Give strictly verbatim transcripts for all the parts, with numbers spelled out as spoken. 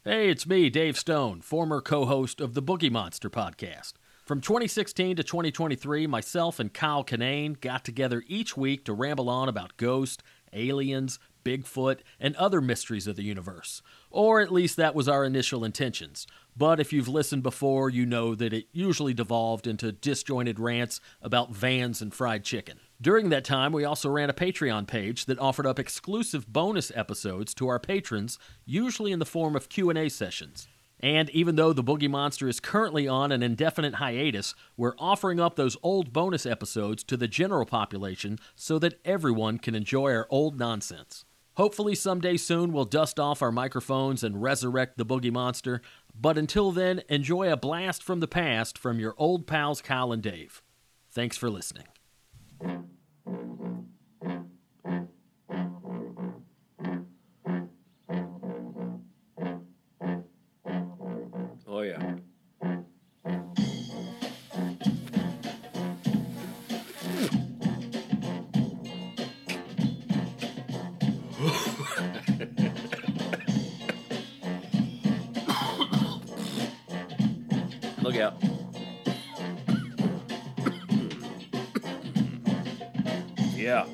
Hey, it's me, Dave Stone, former co-host of the Boogie Monster podcast. From twenty sixteen to twenty twenty-three, myself and Kyle Kinane got together each week to ramble on about ghosts, aliens, Bigfoot, and other mysteries of the universe. Or at least that was our initial intentions. But if you've listened before, you know that it usually devolved into disjointed rants about vans and fried chicken. During that time, we also ran a Patreon page that offered up exclusive bonus episodes to our patrons, usually in the form of Q and A sessions. And even though the Boogie Monster is currently on an indefinite hiatus, we're offering up those old bonus episodes to the general population so that everyone can enjoy our old nonsense. Hopefully someday soon we'll dust off our microphones and resurrect the Boogie Monster, but until then, enjoy a blast from the past from your old pals Kyle and Dave. Thanks for listening. Oh, yeah. Look out. Yeah.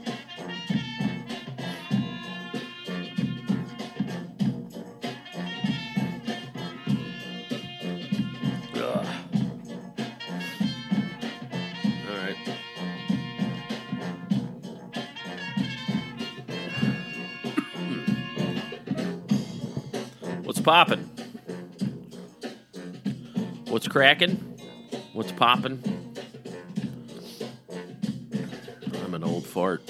Ugh. All right. What's poppin'? What's cracking? What's poppin'? I'm an old fart.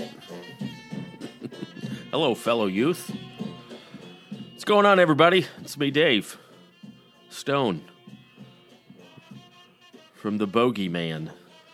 Hello, fellow youth. What's going on, everybody? It's me, Dave Stone, from the Bogeyman.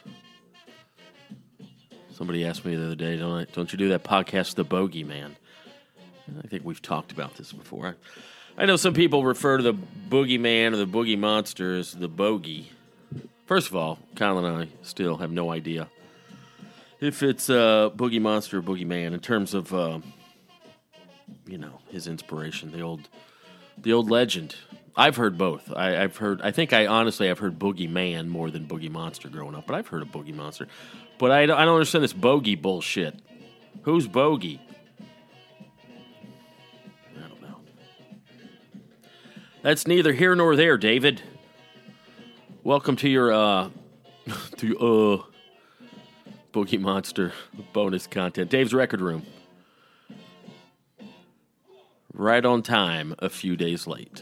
Somebody asked me the other day, don't I, don't you do that podcast, The Bogeyman? I think we've talked about this before. I know some people refer to the Boogeyman or the Boogie Monster as the Bogey. First of all, Kyle and I still have no idea if it's uh, Boogie Monster or Boogeyman in terms of, uh, you know, his inspiration, the old, the old legend. I've heard both. I, I've heard. I think I honestly I've heard Boogeyman more than Boogie Monster growing up, but I've heard of Boogie Monster. But I, I don't understand this bogey bullshit. Who's Bogey? I don't know. That's neither here nor there, David. Welcome to your uh, to uh. Boogie Monster bonus content. Dave's Record Room. Right on time, a few days late.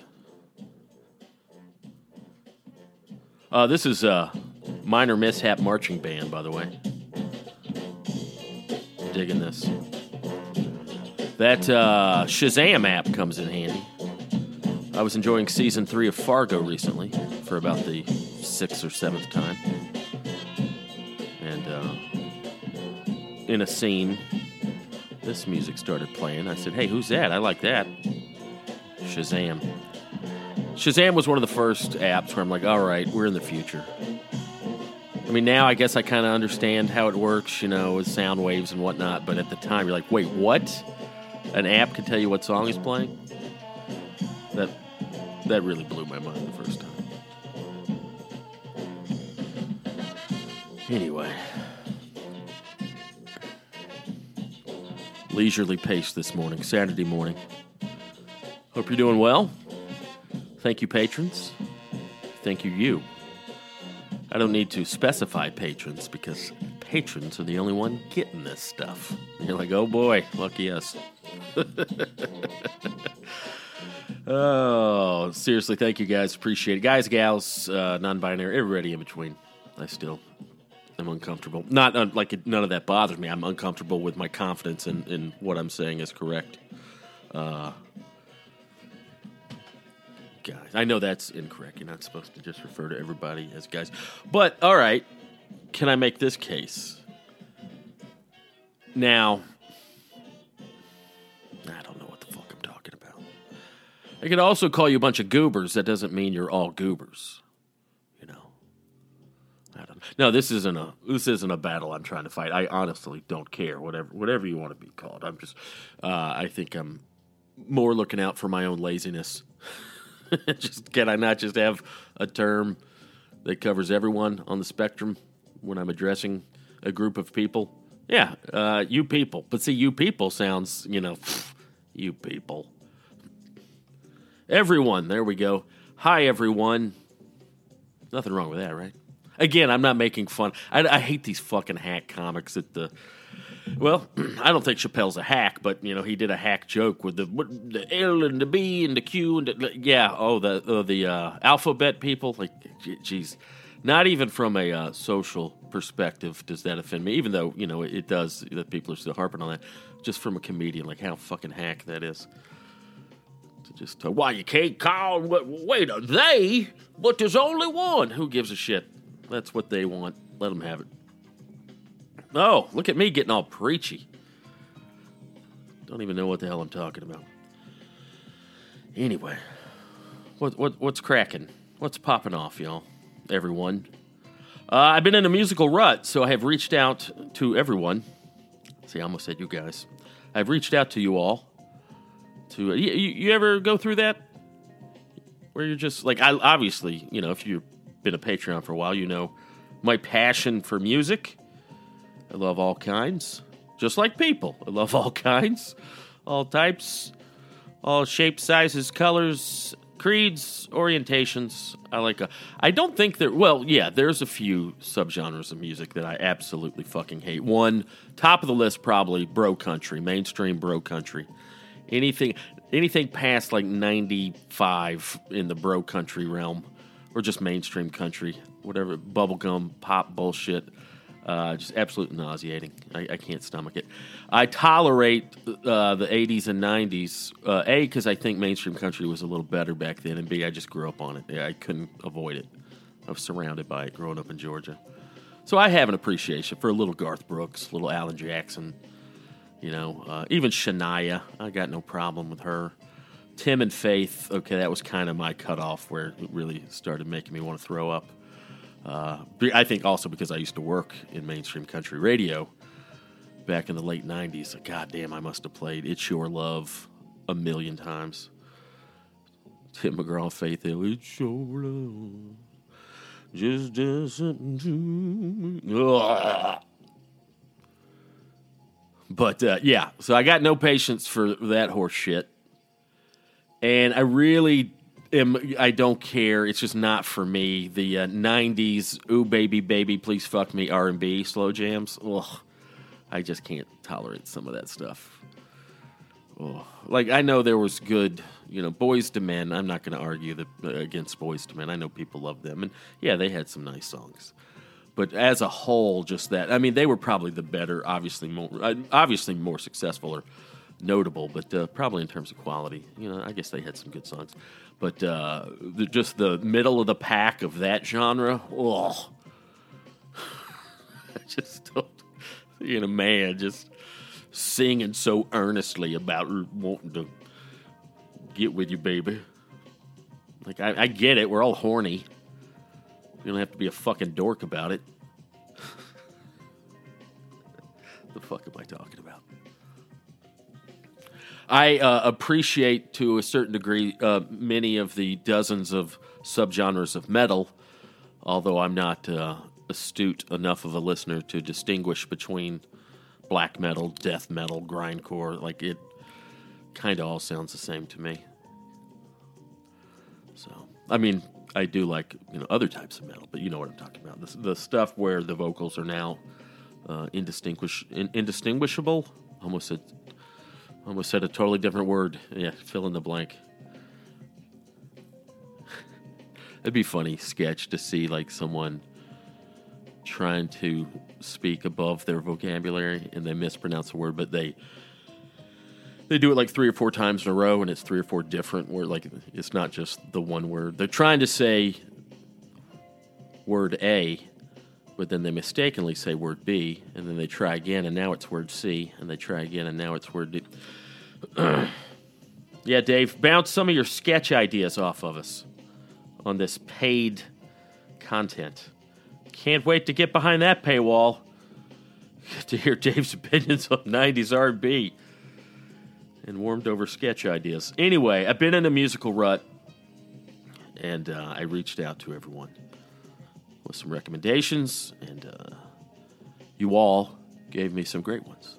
Uh, this is a Minor Mishap Marching Band, by the way. Digging this. That uh, Shazam app comes in handy. I was enjoying season three of Fargo recently for about the sixth or seventh time. And, uh, in a scene, this music started playing. I said, hey, who's that? I like that. Shazam. Shazam was one of the first apps where I'm like, all right, we're in the future. I mean, now I guess I kind of understand how it works, you know, with sound waves and whatnot, but at the time, you're like, wait, what? An app can tell you what song is playing? That, that really blew my mind the first time. Anyway. Leisurely pace this morning, Saturday morning. Hope you're doing well. Thank you, patrons. Thank you, you. I don't need to specify patrons because patrons are the only one getting this stuff. And you're like, oh boy, lucky us. Oh, seriously, thank you guys. Appreciate it. Guys, gals, uh, non-binary, everybody in between. I still... I'm uncomfortable. Not uh, like it, none of that bothers me. I'm uncomfortable with my confidence in, in what I'm saying is correct. Uh, guys, I know that's incorrect. You're not supposed to just refer to everybody as guys. But, all right, can I make this case? Now, I don't know what the fuck I'm talking about. I could also call you a bunch of goobers. That doesn't mean you're all goobers. I don't know. No, this isn't a this isn't a battle I'm trying to fight. I honestly don't care. Whatever whatever you want to be called. I'm just uh, I think I'm more looking out for my own laziness Just can I not just have a term that covers everyone on the spectrum when I'm addressing a group of people? Yeah, uh, you people. But see, you people sounds, you know, you people. Everyone, there we go. Hi, everyone. Nothing wrong with that, right? Again, I'm not making fun. I, I hate these fucking hack comics at the... Well, I don't think Chappelle's a hack, but, you know, he did a hack joke with the the L and the B and the Q and the... Yeah, oh, the uh, the uh, alphabet people. Like, geez. Not even from a uh, social perspective does that offend me, even though, you know, it, it does, that people are still harping on that. Just from a comedian, like how fucking hack that is. To just, uh, why you can't call, wait, a they, but there's only one. Who gives a shit? That's what they want. Let them have it. Oh, look at me getting all preachy. Don't even know what the hell I'm talking about. Anyway, what what what's cracking? What's popping off, y'all? Everyone. Uh, I've been in a musical rut, so I have reached out to everyone. See, I almost said you guys. I've reached out to you all. To uh, you, you ever go through that? Where you're just, like, I obviously, you know, if you've been a Patreon for a while, you know my passion for music. I love all kinds. Just like people. I love all kinds. All types. All shapes, sizes, colors, creeds, orientations. I like a... I don't think there... Well, yeah, there's a few subgenres of music that I absolutely fucking hate. One, top of the list probably, bro country. Mainstream bro country. Anything... Anything past like ninety-five in the bro country realm, or just mainstream country, whatever, bubblegum, pop bullshit, uh, just absolutely nauseating. I, I can't stomach it. I tolerate uh, the eighties and nineties, uh, A, because I think mainstream country was a little better back then, and B, I just grew up on it. I couldn't avoid it. I was surrounded by it growing up in Georgia. So I have an appreciation for a little Garth Brooks, little Alan Jackson. You know, uh, even Shania, I got no problem with her. Tim and Faith, okay, that was kind of my cutoff where it really started making me want to throw up. Uh, I think also because I used to work in mainstream country radio back in the late nineties. God damn, I must have played It's Your Love a million times. Tim McGraw, Faith Hill, It's Your Love, just does something to me. Ugh. But, uh, yeah, so I got no patience for that horse shit. And I really am, I don't care. It's just not for me. The uh, nineties, ooh, baby, baby, please fuck me, R and B, slow jams. Ugh, I just can't tolerate some of that stuff. Ugh. Like, I know there was good, you know, Boys to Men. I'm not going to argue that, uh, against Boys to Men. I know people love them. And, yeah, they had some nice songs. But as a whole, just that. I mean, they were probably the better, obviously more, obviously more successful or notable, but uh, probably in terms of quality. You know, I guess they had some good songs. But uh, the, just the middle of the pack of that genre, oh. I just don't, you know, man, just singing so earnestly about wanting to get with you, baby. Like, I, I get it. We're all horny. You don't have to be a fucking dork about it. The fuck am I talking about? I uh, appreciate, to a certain degree, uh, many of the dozens of subgenres of metal, although I'm not uh, astute enough of a listener to distinguish between black metal, death metal, grindcore. Like, it kind of all sounds the same to me. So, I mean... I do like, you know, other types of metal, but you know what I'm talking about. The, the stuff where the vocals are now uh, indistinguish, in, indistinguishable. Almost said, almost said a totally different word. Yeah, fill in the blank. It'd be funny sketch to see like someone trying to speak above their vocabulary and they mispronounce a word, but they They do it like three or four times in a row, and it's three or four different words. Like, it's not just the one word. They're trying to say word A, but then they mistakenly say word B, and then they try again, and now it's word C, and they try again, and now it's word D. Yeah, Dave, bounce some of your sketch ideas off of us on this paid content. Can't wait to get behind that paywall to hear Dave's opinions on nineties R and B. And warmed over sketch ideas. Anyway, I've been in a musical rut. and uh, I reached out to everyone with some recommendations, and uh, you all gave me some great ones.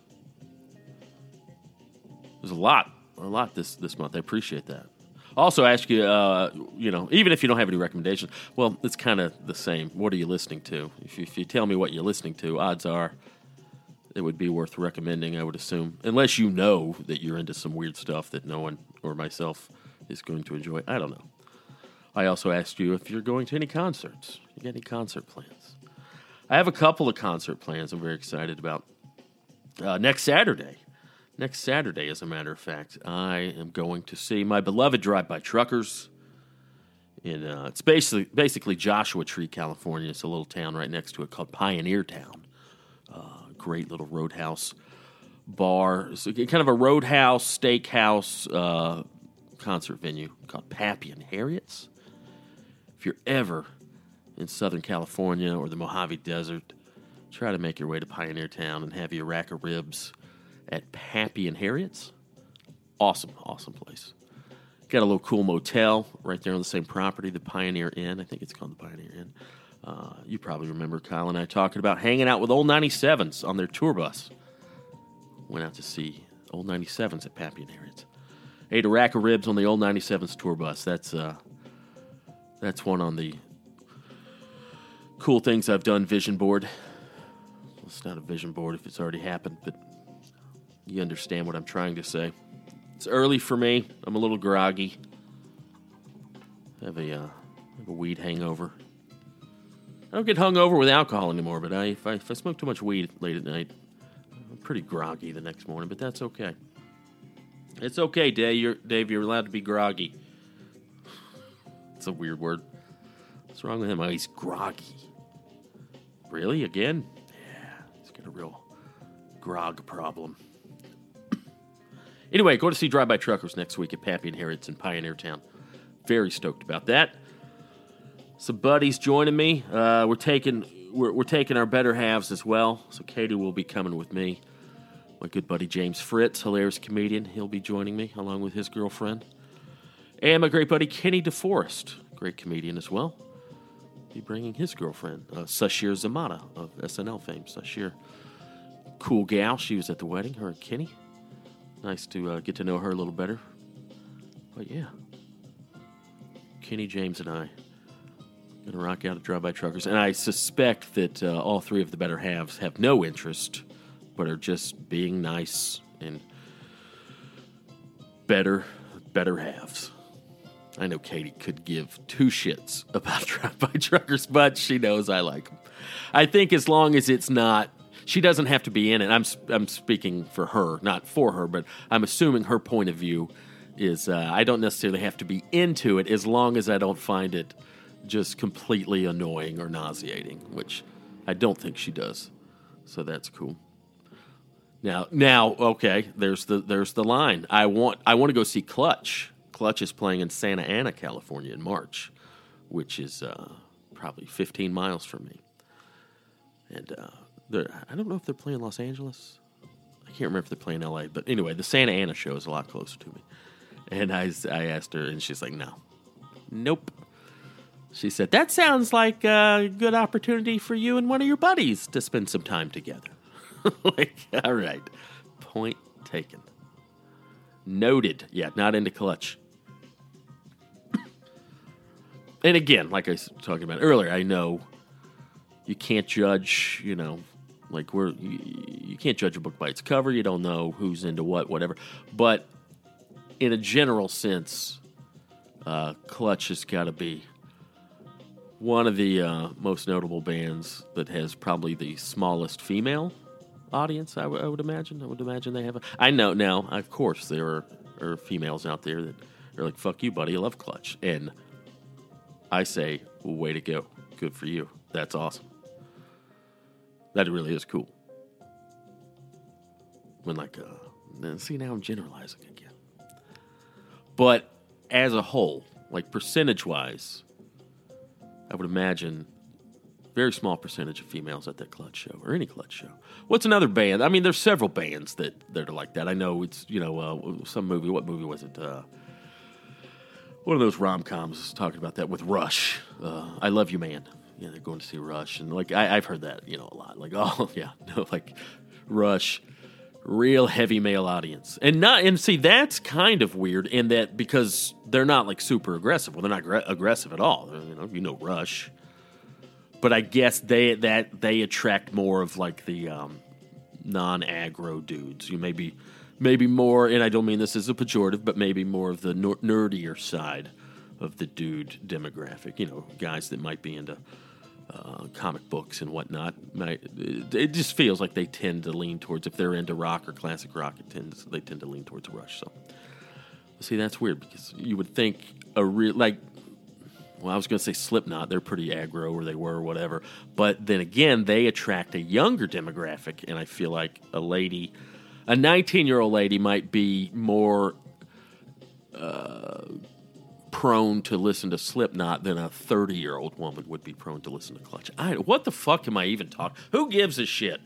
There's a lot, a lot this, this month. I appreciate that. Also ask you, uh, you know, even if you don't have any recommendations, well, it's kind of the same. What are you listening to? If you, if you tell me what you're listening to, odds are it would be worth recommending, I would assume. Unless you know that you're into some weird stuff that no one or myself is going to enjoy. I don't know. I also asked you if you're going to any concerts. You got any concert plans? I have a couple of concert plans I'm very excited about. Uh, next Saturday. Next Saturday, as a matter of fact, I am going to see my beloved Drive-By Truckers. In, uh, it's basically, basically Joshua Tree, California. It's a little town right next to it called Pioneer Town. Uh, great little roadhouse bar. It's kind of a roadhouse, steakhouse uh, concert venue called Pappy and Harriet's. If you're ever in Southern California or the Mojave Desert, try to make your way to Pioneer Town and have your rack of ribs at Pappy and Harriet's. Awesome, awesome place. Got a little cool motel right there on the same property, the Pioneer Inn. I think it's called the Pioneer Inn. Uh, you probably remember Kyle and I talking about hanging out with Old ninety-sevens on their tour bus. Went out to see Old ninety-sevens at Pappy and Harriet's. Ate a rack of ribs on the Old ninety-sevens tour bus. That's uh, that's one on the cool things I've done vision board. It's not a vision board if it's already happened, but you understand what I'm trying to say. It's early for me. I'm a little groggy. I have a, uh, I have a weed hangover. I don't get hungover with alcohol anymore, but I, if, I, if I smoke too much weed late at night, I'm pretty groggy the next morning, but that's okay. It's okay, Dave. You're, Dave, you're allowed to be groggy. It's a weird word. What's wrong with him? Oh, he's groggy. Really? Again? Yeah, he's got a real grog problem. Anyway, go to see Drive-By Truckers next week at Pappy and Harriet's in Pioneer Town. Very stoked about that. Some buddies joining me. Uh, we're taking we're, we're taking our better halves as well. So Katie will be coming with me. My good buddy James Fritz, hilarious comedian, he'll be joining me along with his girlfriend. And my great buddy Kenny DeForest, great comedian as well. Be bringing his girlfriend, uh, Sashir Zamata of S N L fame. Sashir, cool gal. She was at the wedding, her and Kenny. Nice to uh, get to know her a little better. But yeah, Kenny, James, and I going to rock out at Drive-By Truckers. And I suspect that uh, all three of the better halves have no interest, but are just being nice and better, better halves. I know Katie could give two shits about Drive-By Truckers, but she knows I like them. I think as long as it's not, she doesn't have to be in it. I'm I'm speaking for her, not for her, but I'm assuming her point of view is uh, I don't necessarily have to be into it as long as I don't find it just completely annoying or nauseating, which I don't think she does. So that's cool. Now, now, okay, there's the there's the line. I want I want to go see Clutch. Clutch is playing in Santa Ana, California in March, which is uh, probably fifteen miles from me. And uh, I don't know if they're playing Los Angeles. I can't remember if they're playing L A. But anyway, the Santa Ana show is a lot closer to me. And I, I asked her, and she's like, no. Nope. She said, that sounds like a good opportunity for you and one of your buddies to spend some time together. Like, all right. Point taken. Noted. Yeah, not into Clutch. And again, like I was talking about earlier, I know you can't judge, you know, like we're, you, you can't judge a book by its cover. You don't know who's into what, whatever. But in a general sense, uh, Clutch has got to be one of the uh, most notable bands that has probably the smallest female audience, I, w- I would imagine. I would imagine they have a... I know now, of course, there are, are females out there that are like, fuck you, buddy, I love Clutch. And I say, well, way to go. Good for you. That's awesome. That really is cool. When like, uh, see, now I'm generalizing again. But as a whole, like percentage-wise, I would imagine very small percentage of females at that Clutch show or any Clutch show. What's another band? I mean, there's several bands that, that are like that. I know it's, you know, uh, some movie. What movie was it? Uh, one of those rom-coms talking about that with Rush. Uh, I Love You Man. Yeah, they're going to see Rush. And like I, I've heard that, you know, a lot. Like, oh, yeah, no, like Rush, real heavy male audience. And not and see, that's kind of weird in that because they're not like super aggressive. Well, they're not gra- aggressive at all. They're, you know, you know Rush. But I guess they that they attract more of like the um, non-aggro dudes. You maybe maybe more, and I don't mean this as a pejorative, but maybe more of the ner- nerdier side of the dude demographic. You know, guys that might be into uh, comic books and whatnot. Might, it just feels like they tend to lean towards, if they're into rock or classic rock, it tends they tend to lean towards Rush. So, see, that's weird because you would think a real like. Well, I was going to say Slipknot. They're pretty aggro, or they were, or whatever. But then again, they attract a younger demographic, and I feel like a lady, a nineteen-year-old lady might be more uh, prone to listen to Slipknot than a thirty-year-old woman would be prone to listen to Clutch. I, what the fuck am I even talking? Who gives a shit?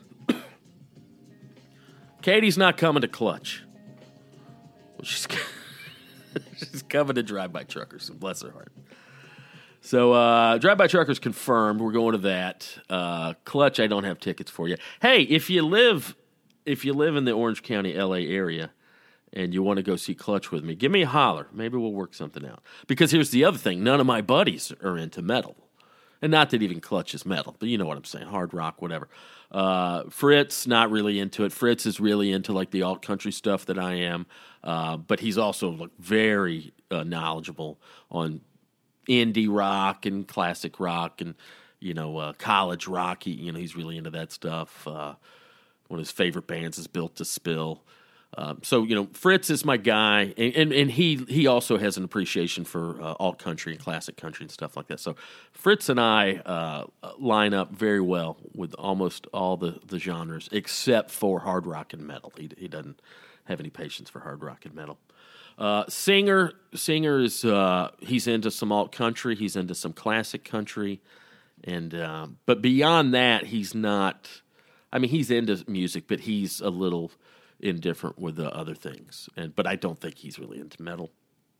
Katie's not coming to Clutch. Well, she's, she's coming to Drive By Truckers, and bless her heart. So, uh, Drive By Truckers confirmed. We're going to that. Uh, Clutch, I don't have tickets for you. Hey, if you live, if you live in the Orange County, L A area, and you want to go see Clutch with me, give me a holler. Maybe we'll work something out. Because here's the other thing: none of my buddies are into metal, and not that even Clutch is metal, but you know what I'm saying, hard rock, whatever. Uh, Fritz, not really into it. Fritz is really into like the alt country stuff that I am, uh, but he's also like very uh, knowledgeable on indie rock and classic rock and, you know, uh, college rock. He, you know, he's really into that stuff. Uh, one of his favorite bands is Built to Spill. Um, so, you know, Fritz is my guy, and, and, and he he also has an appreciation for uh, alt country and classic country and stuff like that. So Fritz and I uh, line up very well with almost all the, the genres except for hard rock and metal. He, he doesn't have any patience for hard rock and metal. Uh, Singer, Singer is uh, he's into some alt country, he's into some classic country, and uh, but beyond that, he's not. I mean, he's into music, but he's a little indifferent with the other things. And but I don't think he's really into metal.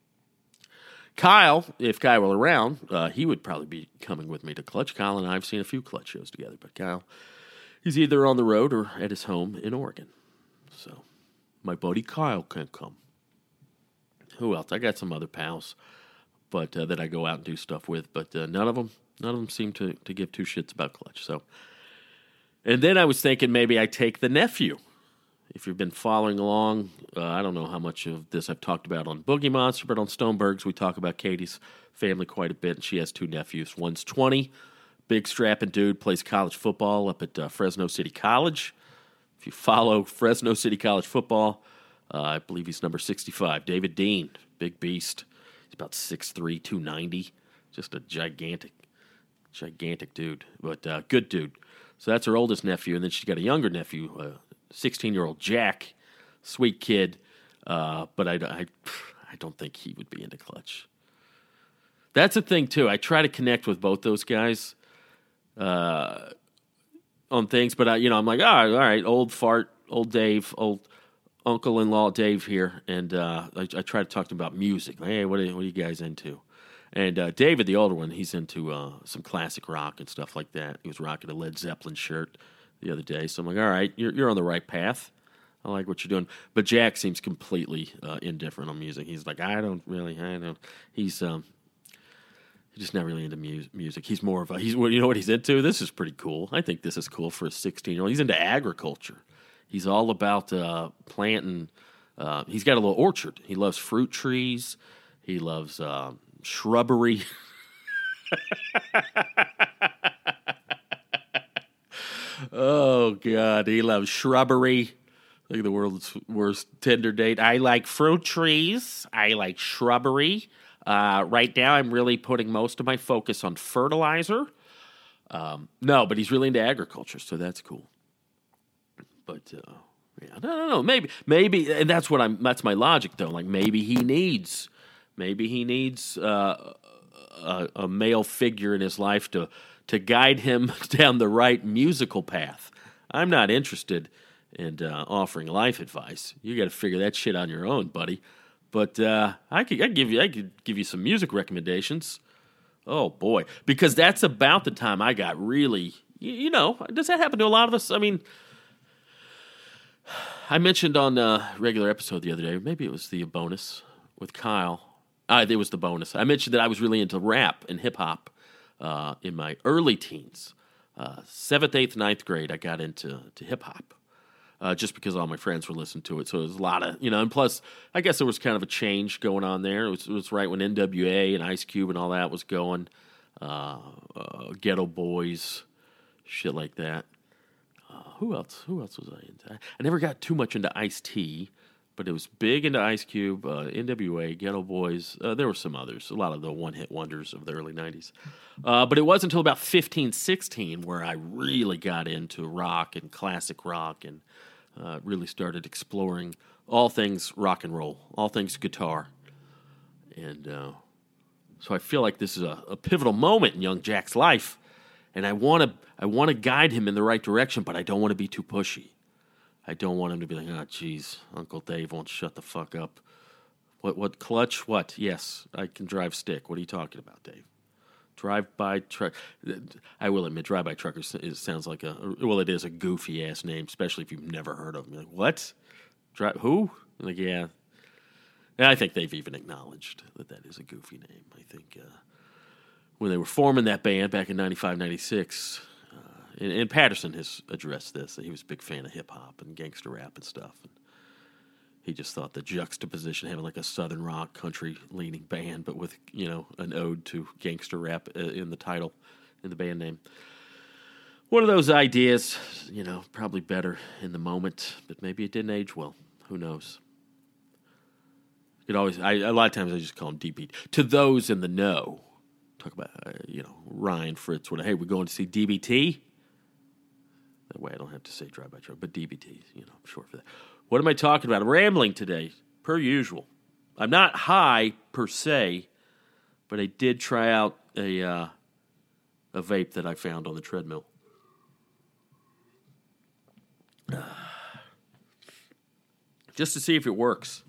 Kyle, if Kyle were around, uh, he would probably be coming with me to Clutch. Kyle and I have seen a few Clutch shows together, but Kyle, he's either on the road or at his home in Oregon. So my buddy Kyle can't come. Who else? I got some other pals, but uh, that I go out and do stuff with, but uh, none of them, none of them seem to, to give two shits about Clutch. So, and then I was thinking maybe I take the nephew. If you've been following along, uh, I don't know how much of this I've talked about on Boogie Monster, but on Stonebergs we talk about Katie's family quite a bit, and she has two nephews. One's twenty, big strapping dude, plays college football up at uh, Fresno City College. If you follow Fresno City College football, Uh, I believe he's number sixty-five. David Dean, big beast. He's about six three, two ninety. Just a gigantic, gigantic dude. But uh, good dude. So that's her oldest nephew. And then she's got a younger nephew, uh, sixteen-year-old Jack. Sweet kid. Uh, but I, I, I don't think he would be into Clutch. That's the thing, too. I try to connect with both those guys uh, on things. But, I, you know, I'm like, oh, all right, old fart, old Dave, old uncle-in-law Dave here, and uh, I, I try to talk to him about music. Like, hey, what are, what are you guys into? And uh, David, the older one, he's into uh, some classic rock and stuff like that. He was rocking a Led Zeppelin shirt the other day. So I'm like, all right, you're, you're on the right path. I like what you're doing. But Jack seems completely uh, indifferent on music. He's like, I don't really, I don't. He's um, he's just not really into mu- music. He's more of a, he's, you know what he's into? This is pretty cool. I think this is cool for a sixteen-year-old. He's into agriculture. He's all about uh, planting. Uh, he's got a little orchard. He loves fruit trees. He loves uh, shrubbery. Oh, God. He loves shrubbery. Look at the world's worst Tinder date. I like fruit trees. I like shrubbery. Uh, right now, I'm really putting most of my focus on fertilizer. Um, no, but he's really into agriculture, so that's cool. But uh, yeah, I don't know. Maybe, maybe, and that's what I'm. That's my logic, though. Like maybe he needs, maybe he needs uh, a, a male figure in his life to to guide him down the right musical path. I'm not interested in uh, offering life advice. You got to figure that shit on your own, buddy. But uh, I could I could give you I could give you some music recommendations. Oh boy, because that's about the time I got really. You, you know, does that happen to a lot of us? I mean, I mentioned on a regular episode the other day, maybe it was the bonus with Kyle. Uh, it was the bonus. I mentioned that I was really into rap and hip hop uh, in my early teens. Uh, seventh, eighth, ninth grade, I got into to hip hop uh, just because all my friends were listening to it. So it was a lot of, you know, and plus, I guess there was kind of a change going on there. It was, it was right when N W A and Ice Cube and all that was going, uh, uh, Ghetto Boys, shit like that. Uh, who else? Who else was I into? I never got too much into Ice-T, but it was big into Ice Cube, uh, N W A, Ghetto Boys. Uh, there were some others, a lot of the one-hit wonders of the early nineties. Uh, but it wasn't until about fifteen, sixteen where I really got into rock and classic rock and uh, really started exploring all things rock and roll, all things guitar. And uh, so I feel like this is a, a pivotal moment in young Jack's life. And I want to I want to guide him in the right direction, but I don't want to be too pushy. I don't want him to be like, oh, geez, Uncle Dave won't shut the fuck up. What, what, clutch? What? Yes, I can drive stick. What are you talking about, Dave? Drive-by truck. I will admit, drive-by trucker is, sounds like a, well, it is a goofy-ass name, especially if you've never heard of them. You're like, what? Drive, who? I'm like, yeah. And I think they've even acknowledged that that is a goofy name. I think uh, when they were forming that band back in ninety-five, ninety-six, And, and Patterson has addressed this. He was a big fan of hip-hop and gangster rap and stuff. And he just thought the juxtaposition, having like a southern rock, country-leaning band, but with, you know, an ode to gangster rap in the title, in the band name. One of those ideas, you know, probably better in the moment, but maybe it didn't age well. Who knows? You could always, I, a lot of times I just call them D B T. To those in the know, talk about, uh, you know, Ryan, Fritz, what, hey, we're going to see D B T? That way I don't have to say drive-by truck, but D B T, you know, I'm short for that. What am I talking about? I'm rambling today, per usual. I'm not high, per se, but I did try out a uh, a vape that I found on the treadmill. Just to see if it works.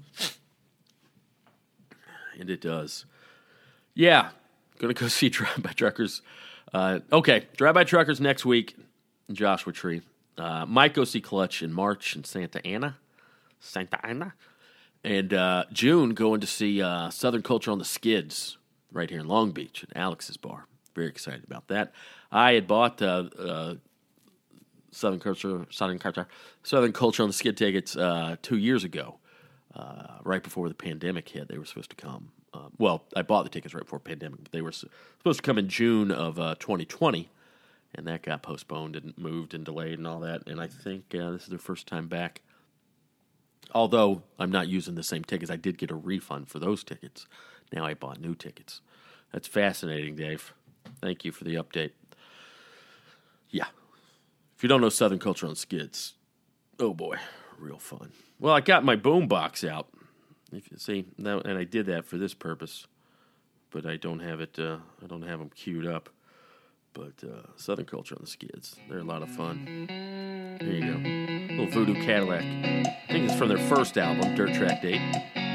And it does. Yeah, going to go see Drive-By Truckers. Uh, okay, Drive-By Truckers next week. Joshua Tree. Uh, might go see Clutch in March in Santa Ana. Santa Ana. And uh, June, going to see uh, Southern Culture on the Skids right here in Long Beach at Alex's Bar. Very excited about that. I had bought uh, uh, Southern Culture, Southern Culture, Southern Culture on the Skid tickets uh, two years ago, uh, right before the pandemic hit. They were supposed to come. Uh, well, I bought the tickets right before the pandemic, but they were supposed to come in June of uh, twenty twenty. And that got postponed and moved and delayed and all that. And I think uh, this is their first time back. Although I'm not using the same tickets, I did get a refund for those tickets. Now I bought new tickets. That's fascinating, Dave. Thank you for the update. Yeah. If you don't know Southern Culture on Skids, oh boy, real fun. Well, I got my boom box out. If you see, and I did that for this purpose, but I don't have it. Uh, I don't have them queued up. But uh, Southern Culture on the Skids, they're a lot of fun. There you go. Little Voodoo Cadillac. I think it's from their first album, Dirt Track Date.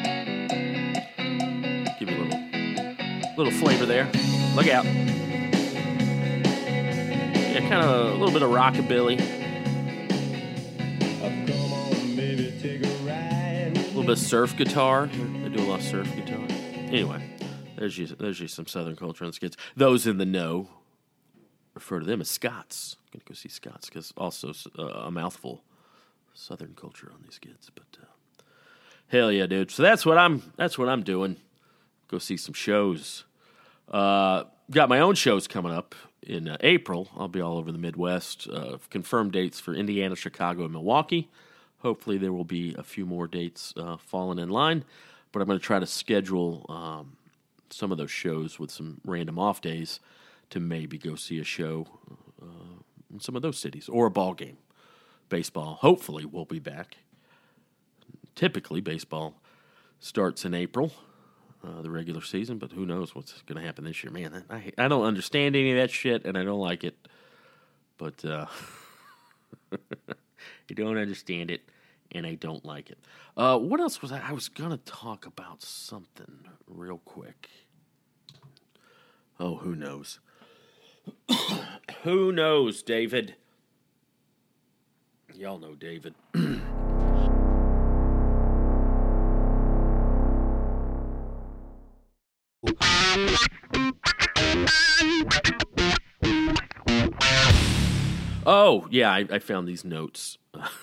Give you a little, little flavor there. Look out. Yeah, kind of a little bit of rockabilly. A little bit of surf guitar. They do a lot of surf guitar. Anyway, there's you, there's you some Southern Culture on the Skids. Those in the know refer to them as Scots. I'm going to go see Scots because also uh, a mouthful. Southern Culture on these kids, but uh, hell yeah, dude. So that's what I'm. That's what I'm doing. Go see some shows. Uh, got my own shows coming up in uh, April. I'll be all over the Midwest. Uh, confirmed dates for Indiana, Chicago, and Milwaukee. Hopefully there will be a few more dates uh, falling in line, but I'm going to try to schedule um, some of those shows with some random off days to maybe go see a show uh, in some of those cities or a ball game. Baseball, hopefully, will be back. Typically, baseball starts in April, uh, the regular season, but who knows what's going to happen this year. Man, I, I don't understand any of that shit, and I don't like it. But uh, you don't understand it, and I don't like it. Uh, what else was I? I was going to talk about something real quick. Oh, who knows? Who knows, David? Y'all know David. Oh, yeah, I, I found these notes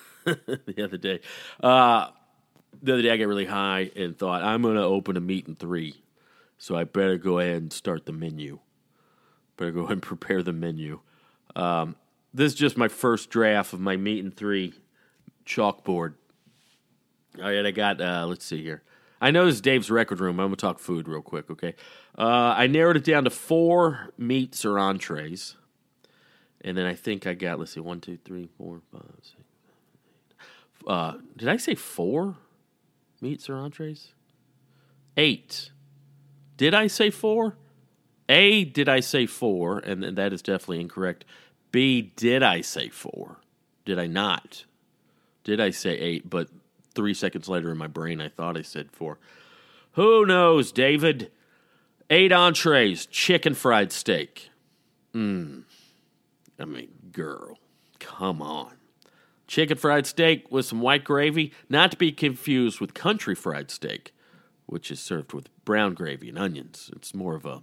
the other day. Uh, the other day I got really high and thought, I'm going to open a meat and three, so I better go ahead and start the menu. Better go ahead and prepare the menu. Um, this is just my first draft of my meat and three chalkboard. All right, I got, uh, let's see here. I know this is Dave's record room. I'm going to talk food real quick, okay? Uh, I narrowed it down to four meats or entrees. And then I think I got, let's see, one, two, three, four, five, six, seven, eight. Uh, did I say four meats or entrees? Eight. Did I say four? A, did I say four? And that is definitely incorrect. B, did I say four? Did I not? Did I say eight? But three seconds later in my brain, I thought I said four. Who knows, David? Eight entrees, chicken fried steak. Mmm. I mean, girl, come on. Chicken fried steak with some white gravy, not to be confused with country fried steak, which is served with brown gravy and onions. It's more of a,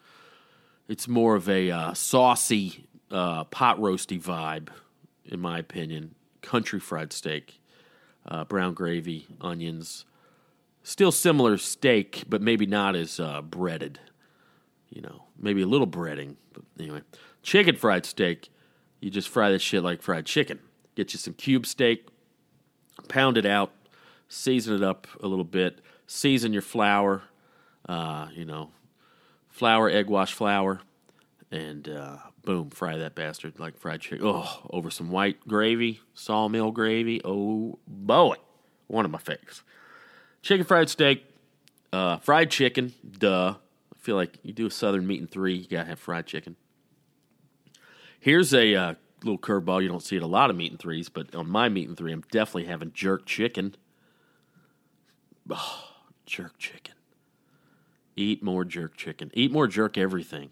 it's more of a uh, saucy, uh, pot roasty vibe, in my opinion. Country fried steak, uh, brown gravy, onions, still similar steak, but maybe not as uh, breaded. You know, maybe a little breading, but anyway. Chicken fried steak, you just fry this shit like fried chicken. Get you some cube steak, pound it out, season it up a little bit, season your flour, uh, you know, flour, egg wash flour, and uh, boom, fry that bastard like fried chicken. Oh, over some white gravy, sawmill gravy. Oh, boy, one of my favorites. Chicken fried steak, uh, fried chicken, duh. I feel like you do a southern meat and three, you got to have fried chicken. Here's a uh, little curveball. You don't see it a lot of meat and threes, but on my meat and three, I'm definitely having jerk chicken. Oh, jerk chicken. Eat more jerk chicken. Eat more jerk everything.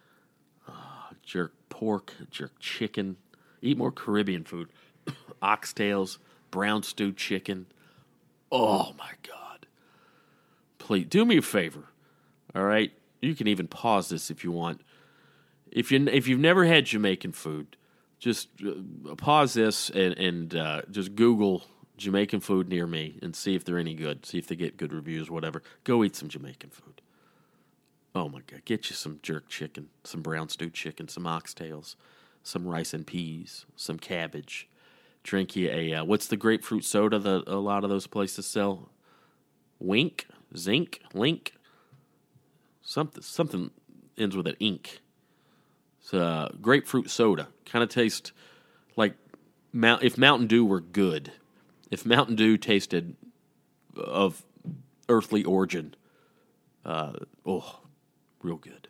Oh, jerk pork, jerk chicken. Eat more Caribbean food. Oxtails, brown stewed chicken. Oh, my God. Please, do me a favor. All right? You can even pause this if you want. If you if you've never had Jamaican food, just uh, pause this and, and uh, just Google Jamaican food near me and see if they're any good. See if they get good reviews, whatever. Go eat some Jamaican food. Oh my God! Get you some jerk chicken, some brown stewed chicken, some oxtails, some rice and peas, some cabbage. Drink you a uh, what's the grapefruit soda that a lot of those places sell? Wink, zinc, link. Something something ends with an ink. It's uh, grapefruit soda. Kind of tastes like Mount, if Mountain Dew were good. If Mountain Dew tasted of earthly origin. Uh, oh, real good.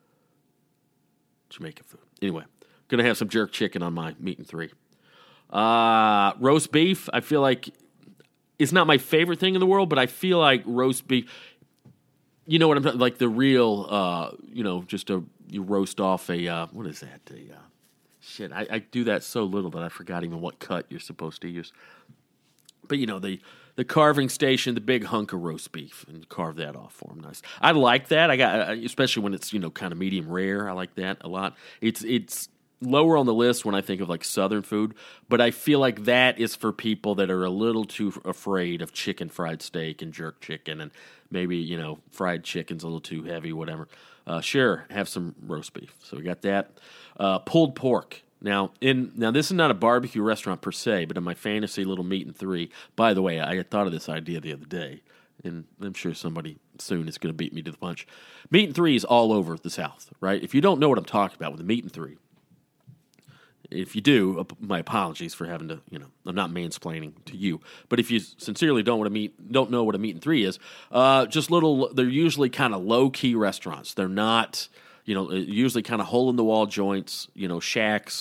Jamaican food. Anyway, going to have some jerk chicken on my meat and three. Uh, roast beef, I feel like it's not my favorite thing in the world, but I feel like roast beef, you know what I'm talking, like the real, uh, you know, just a, you roast off a, uh, what is that? A, uh, shit, I, I do that so little that I forgot even what cut you're supposed to use. But, you know, the the carving station, the big hunk of roast beef, and carve that off for them. Nice. I like that. I got, especially when it's, you know, kind of medium rare. I like that a lot. It's it's lower on the list when I think of like Southern food, but I feel like that is for people that are a little too afraid of chicken fried steak and jerk chicken, and maybe, you know, fried chicken's a little too heavy, whatever. Uh, sure, have some roast beef. So we got that. Uh, pulled pork. Now, in now this is not a barbecue restaurant per se, but in my fantasy little meat and three. By the way, I had thought of this idea the other day, and I'm sure somebody soon is going to beat me to the punch. Meat and three is all over the South, right? If you don't know what I'm talking about with the meat and three, if you do, my apologies for having to, you know, I'm not mansplaining to you. But if you sincerely don't want to meet, don't know what a meat and three is, uh, just little, they're usually kind of low-key restaurants. They're not, you know, usually kind of hole-in-the-wall joints, you know, shacks.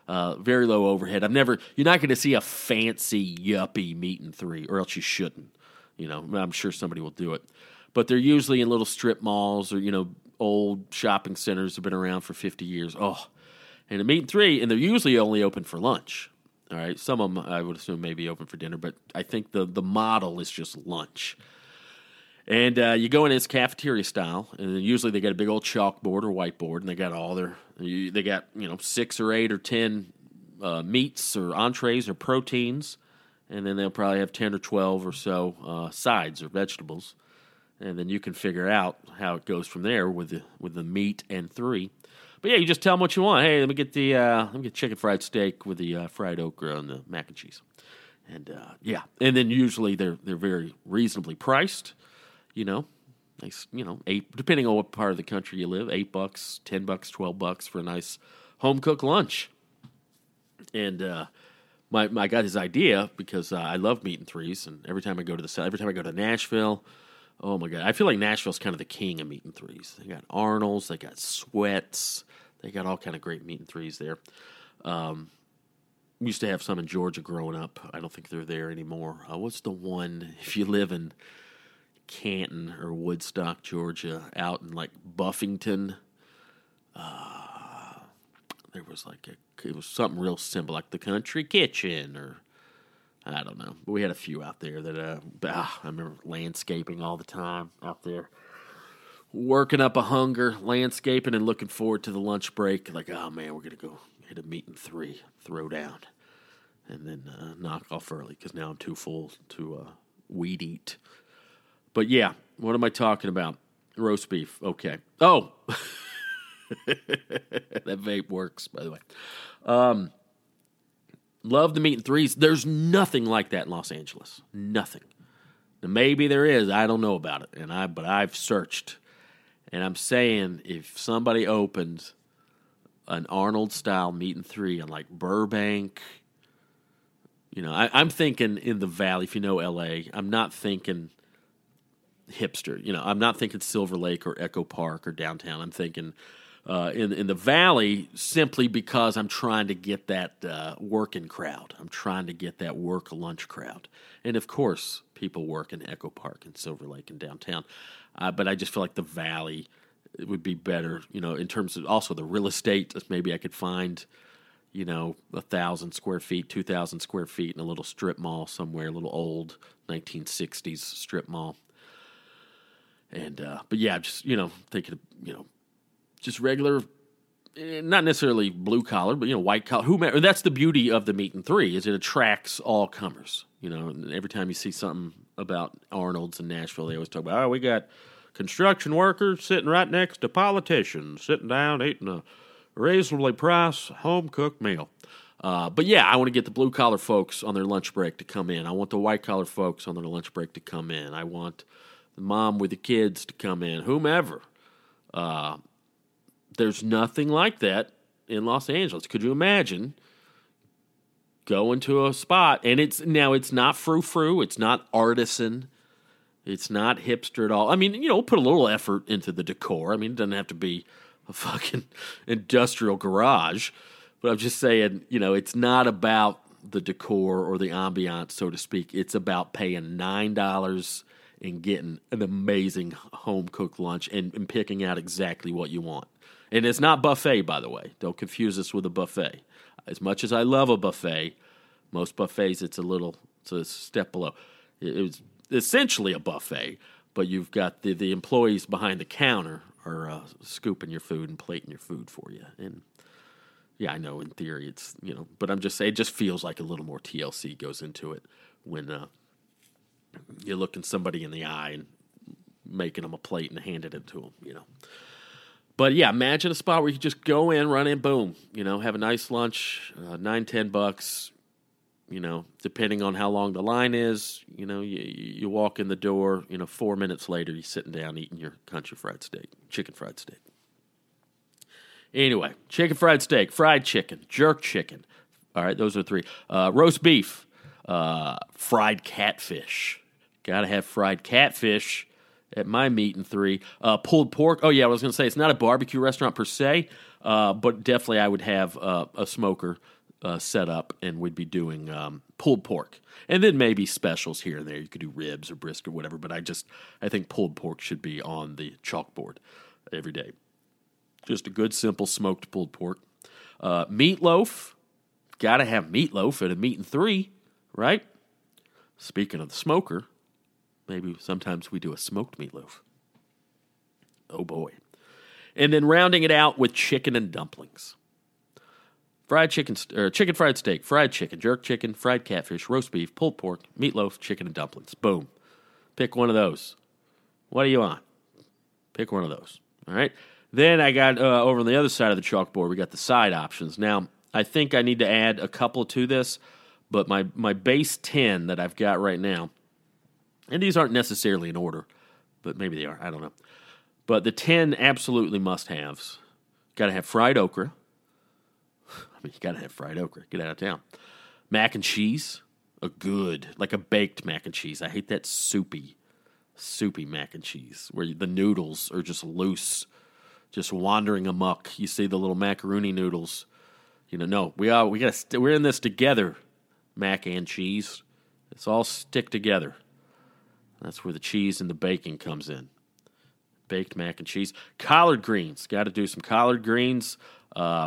Uh, very low overhead. I've never. You're not going to see a fancy yuppie meat and three, or else you shouldn't. You know, I'm sure somebody will do it, but they're usually in little strip malls or you know old shopping centers that have been around for fifty years. Oh, and a meat and three, and they're usually only open for lunch. All right, some of them I would assume may be open for dinner, but I think the the model is just lunch. And uh, you go in its cafeteria style, and then usually they got a big old chalkboard or whiteboard, and they got all their, they got, you know, six or eight or ten uh, meats or entrees or proteins, and then they'll probably have ten or twelve or so uh, sides or vegetables, and then you can figure out how it goes from there with the with the meat and three. But yeah, you just tell them what you want. Hey, let me get the uh, let me get chicken fried steak with the uh, fried okra and the mac and cheese, and uh, yeah, and then usually they're they're very reasonably priced. You know, nice. You know, eight depending on what part of the country you live, eight bucks, ten bucks, twelve bucks for a nice home cooked lunch. And uh, my, my I got his idea because uh, I love meat and threes, and every time I go to the every time I go to Nashville, oh my god, I feel like Nashville's kind of the king of meat and threes. They got Arnold's, they got Sweats, they got all kind of great meat and threes there. Um, used to have some in Georgia growing up. I don't think they're there anymore. Uh, what's the one if you live in Canton or Woodstock, Georgia, out in like Buffington? Uh, there was like a, it was something real simple, like the Country Kitchen, or I don't know. But we had a few out there that uh, ah, I remember landscaping all the time out there, working up a hunger, landscaping, and looking forward to the lunch break. Like, oh man, we're gonna go hit a meat and three, throw down, and then uh, knock off early because now I'm too full to uh, weed eat. But yeah, what am I talking about? Roast beef. Okay. Oh, that vape works, by the way. Um, love the meat and threes. There's nothing like that in Los Angeles. Nothing. Now, maybe there is. I don't know about it, and I but I've searched, and I'm saying if somebody opened an Arnold style meat and three on like Burbank, you know, I, I'm thinking in the Valley. If you know L A, I'm not thinking hipster. You know, I'm not thinking Silver Lake or Echo Park or downtown. I'm thinking uh, in in the Valley simply because I'm trying to get that uh, working crowd. I'm trying to get that work lunch crowd. And of course, people work in Echo Park and Silver Lake and downtown. Uh, but I just feel like the Valley it would be better, you know, in terms of also the real estate. Maybe I could find, you know, a thousand square feet, two thousand square feet in a little strip mall somewhere, a little old nineteen sixties strip mall. And, uh, but yeah, just, you know, thinking, of, you know, just regular, eh, not necessarily blue collar, but, you know, white collar, whomever. That's the beauty of the meat and three is it attracts all comers. You know, every time you see something about Arnold's in Nashville, they always talk about, oh, we got construction workers sitting right next to politicians, sitting down, eating a reasonably priced home-cooked meal. Uh, but yeah, I want to get the blue collar folks on their lunch break to come in. I want the white collar folks on their lunch break to come in. I want the mom with the kids to come in, whomever. Uh, there's nothing like that in Los Angeles. Could you imagine going to a spot, and it's now it's not frou-frou, it's not artisan, it's not hipster at all. I mean, you know, put a little effort into the decor. I mean, it doesn't have to be a fucking industrial garage, but I'm just saying, you know, it's not about the decor or the ambiance, so to speak. It's about paying nine dollars and getting an amazing home-cooked lunch and, and picking out exactly what you want. And it's not buffet, by the way. Don't confuse this with a buffet. As much as I love a buffet, most buffets, it's a little, it's a step below. It, it's essentially a buffet, but you've got the, the employees behind the counter are uh, scooping your food and plating your food for you. And yeah, I know in theory it's, you know, but I'm just saying it just feels like a little more T L C goes into it when uh, you're looking somebody in the eye and making them a plate and handing it to them, you know. But yeah, imagine a spot where you just go in, run in, boom, you know, have a nice lunch, uh, nine, ten bucks, you know, depending on how long the line is, you know, you, you walk in the door, you know, four minutes later, you're sitting down eating your country fried steak, chicken fried steak. Anyway, chicken fried steak, fried chicken, jerk chicken. All right, those are three. Uh, roast beef, uh, fried catfish. Got to have fried catfish at my meat and three. Uh, pulled pork. Oh, yeah, I was going to say it's not a barbecue restaurant per se, uh, but definitely I would have uh, a smoker uh, set up, and we'd be doing um, pulled pork. And then maybe specials here and there. You could do ribs or brisket or whatever, but I just I think pulled pork should be on the chalkboard every day. Just a good, simple smoked pulled pork. Uh, meatloaf. Got to have meatloaf at a meat and three, right? Speaking of the smoker, maybe sometimes we do a smoked meatloaf. Oh, boy. And then rounding it out with chicken and dumplings. Fried chicken, or chicken fried steak, fried chicken, jerk chicken, fried catfish, roast beef, pulled pork, meatloaf, chicken, and dumplings. Boom. Pick one of those. What do you want? Pick one of those. All right? Then I got uh, over on the other side of the chalkboard, we got the side options. Now, I think I need to add a couple to this, but my, my base ten that I've got right now, and these aren't necessarily in order, but maybe they are. I don't know. But the ten absolutely must-haves. Got to have fried okra. I mean, you got to have fried okra. Get out of town. Mac and cheese. A good, like a baked mac and cheese. I hate that soupy, soupy mac and cheese where the noodles are just loose, just wandering amok. You see the little macaroni noodles. You know, no, we are, we got to, st- we're in this together, mac and cheese. It's all stick together. That's where the cheese and the bacon comes in. Baked mac and cheese. Collard greens. Got to do some collard greens. Uh,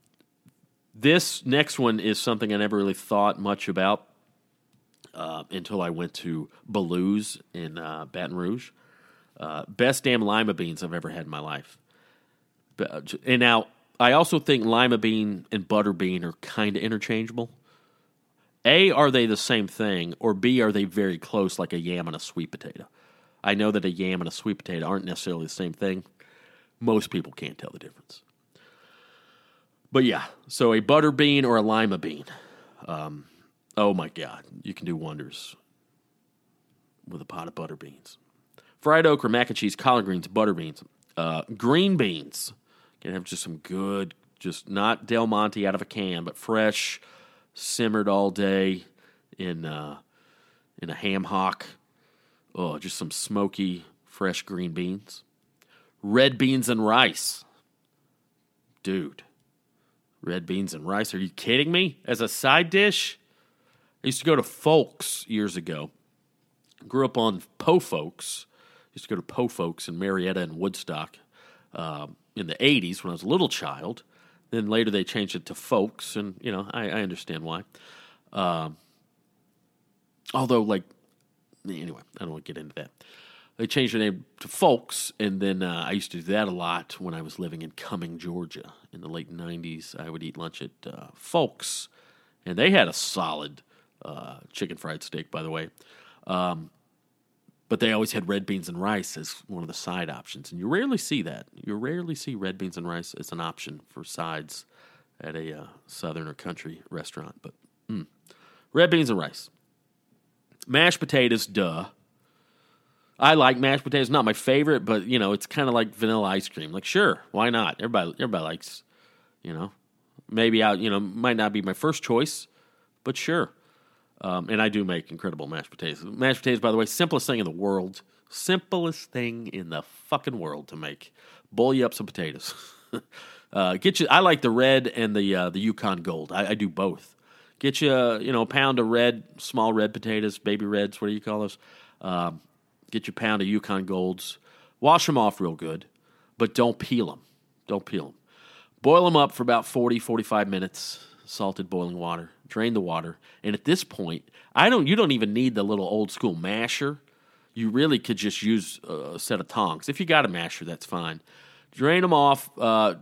this next one is something I never really thought much about uh, until I went to Ballou's in uh, Baton Rouge. Uh, best damn lima beans I've ever had in my life. But, and now, I also think lima bean and butter bean are kind of interchangeable. A, are they the same thing? Or B, are they very close like a yam and a sweet potato? I know that a yam and a sweet potato aren't necessarily the same thing. Most people can't tell the difference. But yeah, so a butter bean or a lima bean. Um, oh my God, you can do wonders with a pot of butter beans. Fried okra, mac and cheese, collard greens, butter beans. Uh, green beans. Can have just some good, just not Del Monte out of a can, but fresh, simmered all day in uh, in a ham hock. Oh, just some smoky, fresh green beans. Red beans and rice. Dude, red beans and rice. Are you kidding me? As a side dish? I used to go to Folks years ago. Grew up on Po Folks. Used to go to Po Folks in Marietta and Woodstock uh, in the eighties when I was a little child. Then later they changed it to Folks, and, you know, I, I understand why. Uh, although, like, anyway, I don't want to get into that. They changed the name to Folks, and then uh, I used to do that a lot when I was living in Cumming, Georgia. In the late nineties, I would eat lunch at uh, Folks, and they had a solid uh, chicken fried steak, by the way. Um, but they always had red beans and rice as one of the side options, and you rarely see that. You rarely see red beans and rice as an option for sides at a uh, southern or country restaurant. But mm. red beans and rice. Mashed potatoes, duh. I like mashed potatoes. Not my favorite, but, you know, it's kind of like vanilla ice cream. Like, sure, why not? Everybody everybody likes, you know. Maybe, I, you know, might not be my first choice, but sure. Um, and I do make incredible mashed potatoes. Mashed potatoes, by the way, simplest thing in the world. Simplest thing in the fucking world to make. Boil you up some potatoes. uh, get you. I like the red and the uh, the Yukon Gold. I, I do both. Get you, uh, you know, a pound of red, small red potatoes, baby reds, what do you call those? Um, get you a pound of Yukon Golds. Wash them off real good, but don't peel them. Don't peel them. Boil them up for about forty, forty-five minutes, salted boiling water. Drain the water. And at this point, I don't. you don't even need the little old school masher. You really could just use a set of tongs. If you got a masher, that's fine. Drain them off. Uh,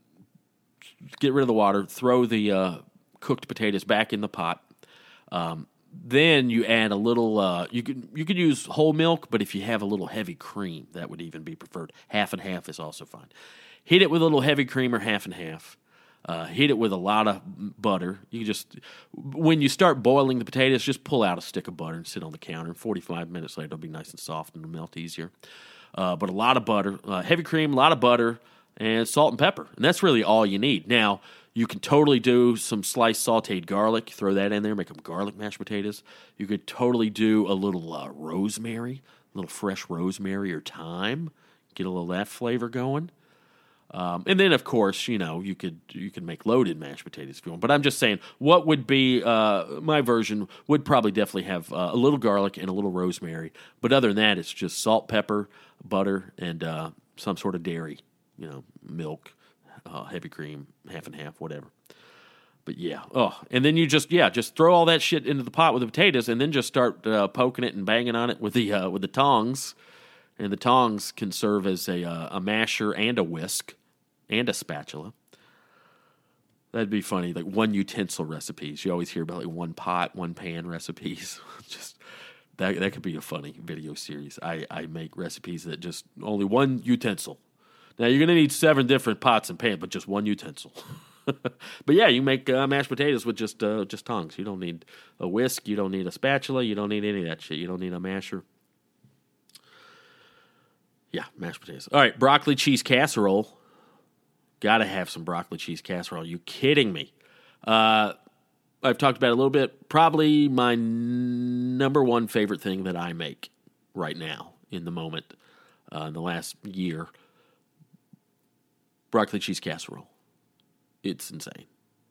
get rid of the water. Throw the uh, cooked potatoes back in the pot. Um, then you add a little. Uh, you could you could use whole milk, but if you have a little heavy cream, that would even be preferred. Half and half is also fine. Heat it with a little heavy cream or half and half. Uh, heat it with a lot of butter. You just, when you start boiling the potatoes, just pull out a stick of butter and sit on the counter. forty-five minutes later, it'll be nice and soft and it'll melt easier. Uh, but a lot of butter, uh, heavy cream, a lot of butter, and salt and pepper. And that's really all you need. Now, you can totally do some sliced sauteed garlic. Throw that in there, make them garlic mashed potatoes. You could totally do a little uh, rosemary. little fresh rosemary or thyme, get a little of that flavor going. Um, and then, of course, you know, you could you could make loaded mashed potatoes if you want. But I'm just saying, what would be uh, my version would probably definitely have uh, a little garlic and a little rosemary. But other than that, it's just salt, pepper, butter, and uh, some sort of dairy, you know, milk, uh, heavy cream, half and half, whatever. But yeah, oh, and then you just yeah, just throw all that shit into the pot with the potatoes, and then just start uh, poking it and banging on it with the uh, with the tongs. And the tongs can serve as a uh, a masher and a whisk and a spatula. That'd be funny, like one utensil recipes. You always hear about like one pot, one pan recipes. Just that that could be a funny video series. I, I make recipes that just only one utensil. Now you're gonna need seven different pots and pans, but just one utensil. But yeah, you make uh, mashed potatoes with just uh, just tongs. You don't need a whisk. You don't need a spatula. You don't need any of that shit. You don't need a masher. Yeah, mashed potatoes. All right, broccoli cheese casserole. Got to have some broccoli cheese casserole. Are you kidding me? Uh, I've talked about it a little bit. Probably my n- number one favorite thing that I make right now in the moment, uh, in the last year. Broccoli cheese casserole. It's insane.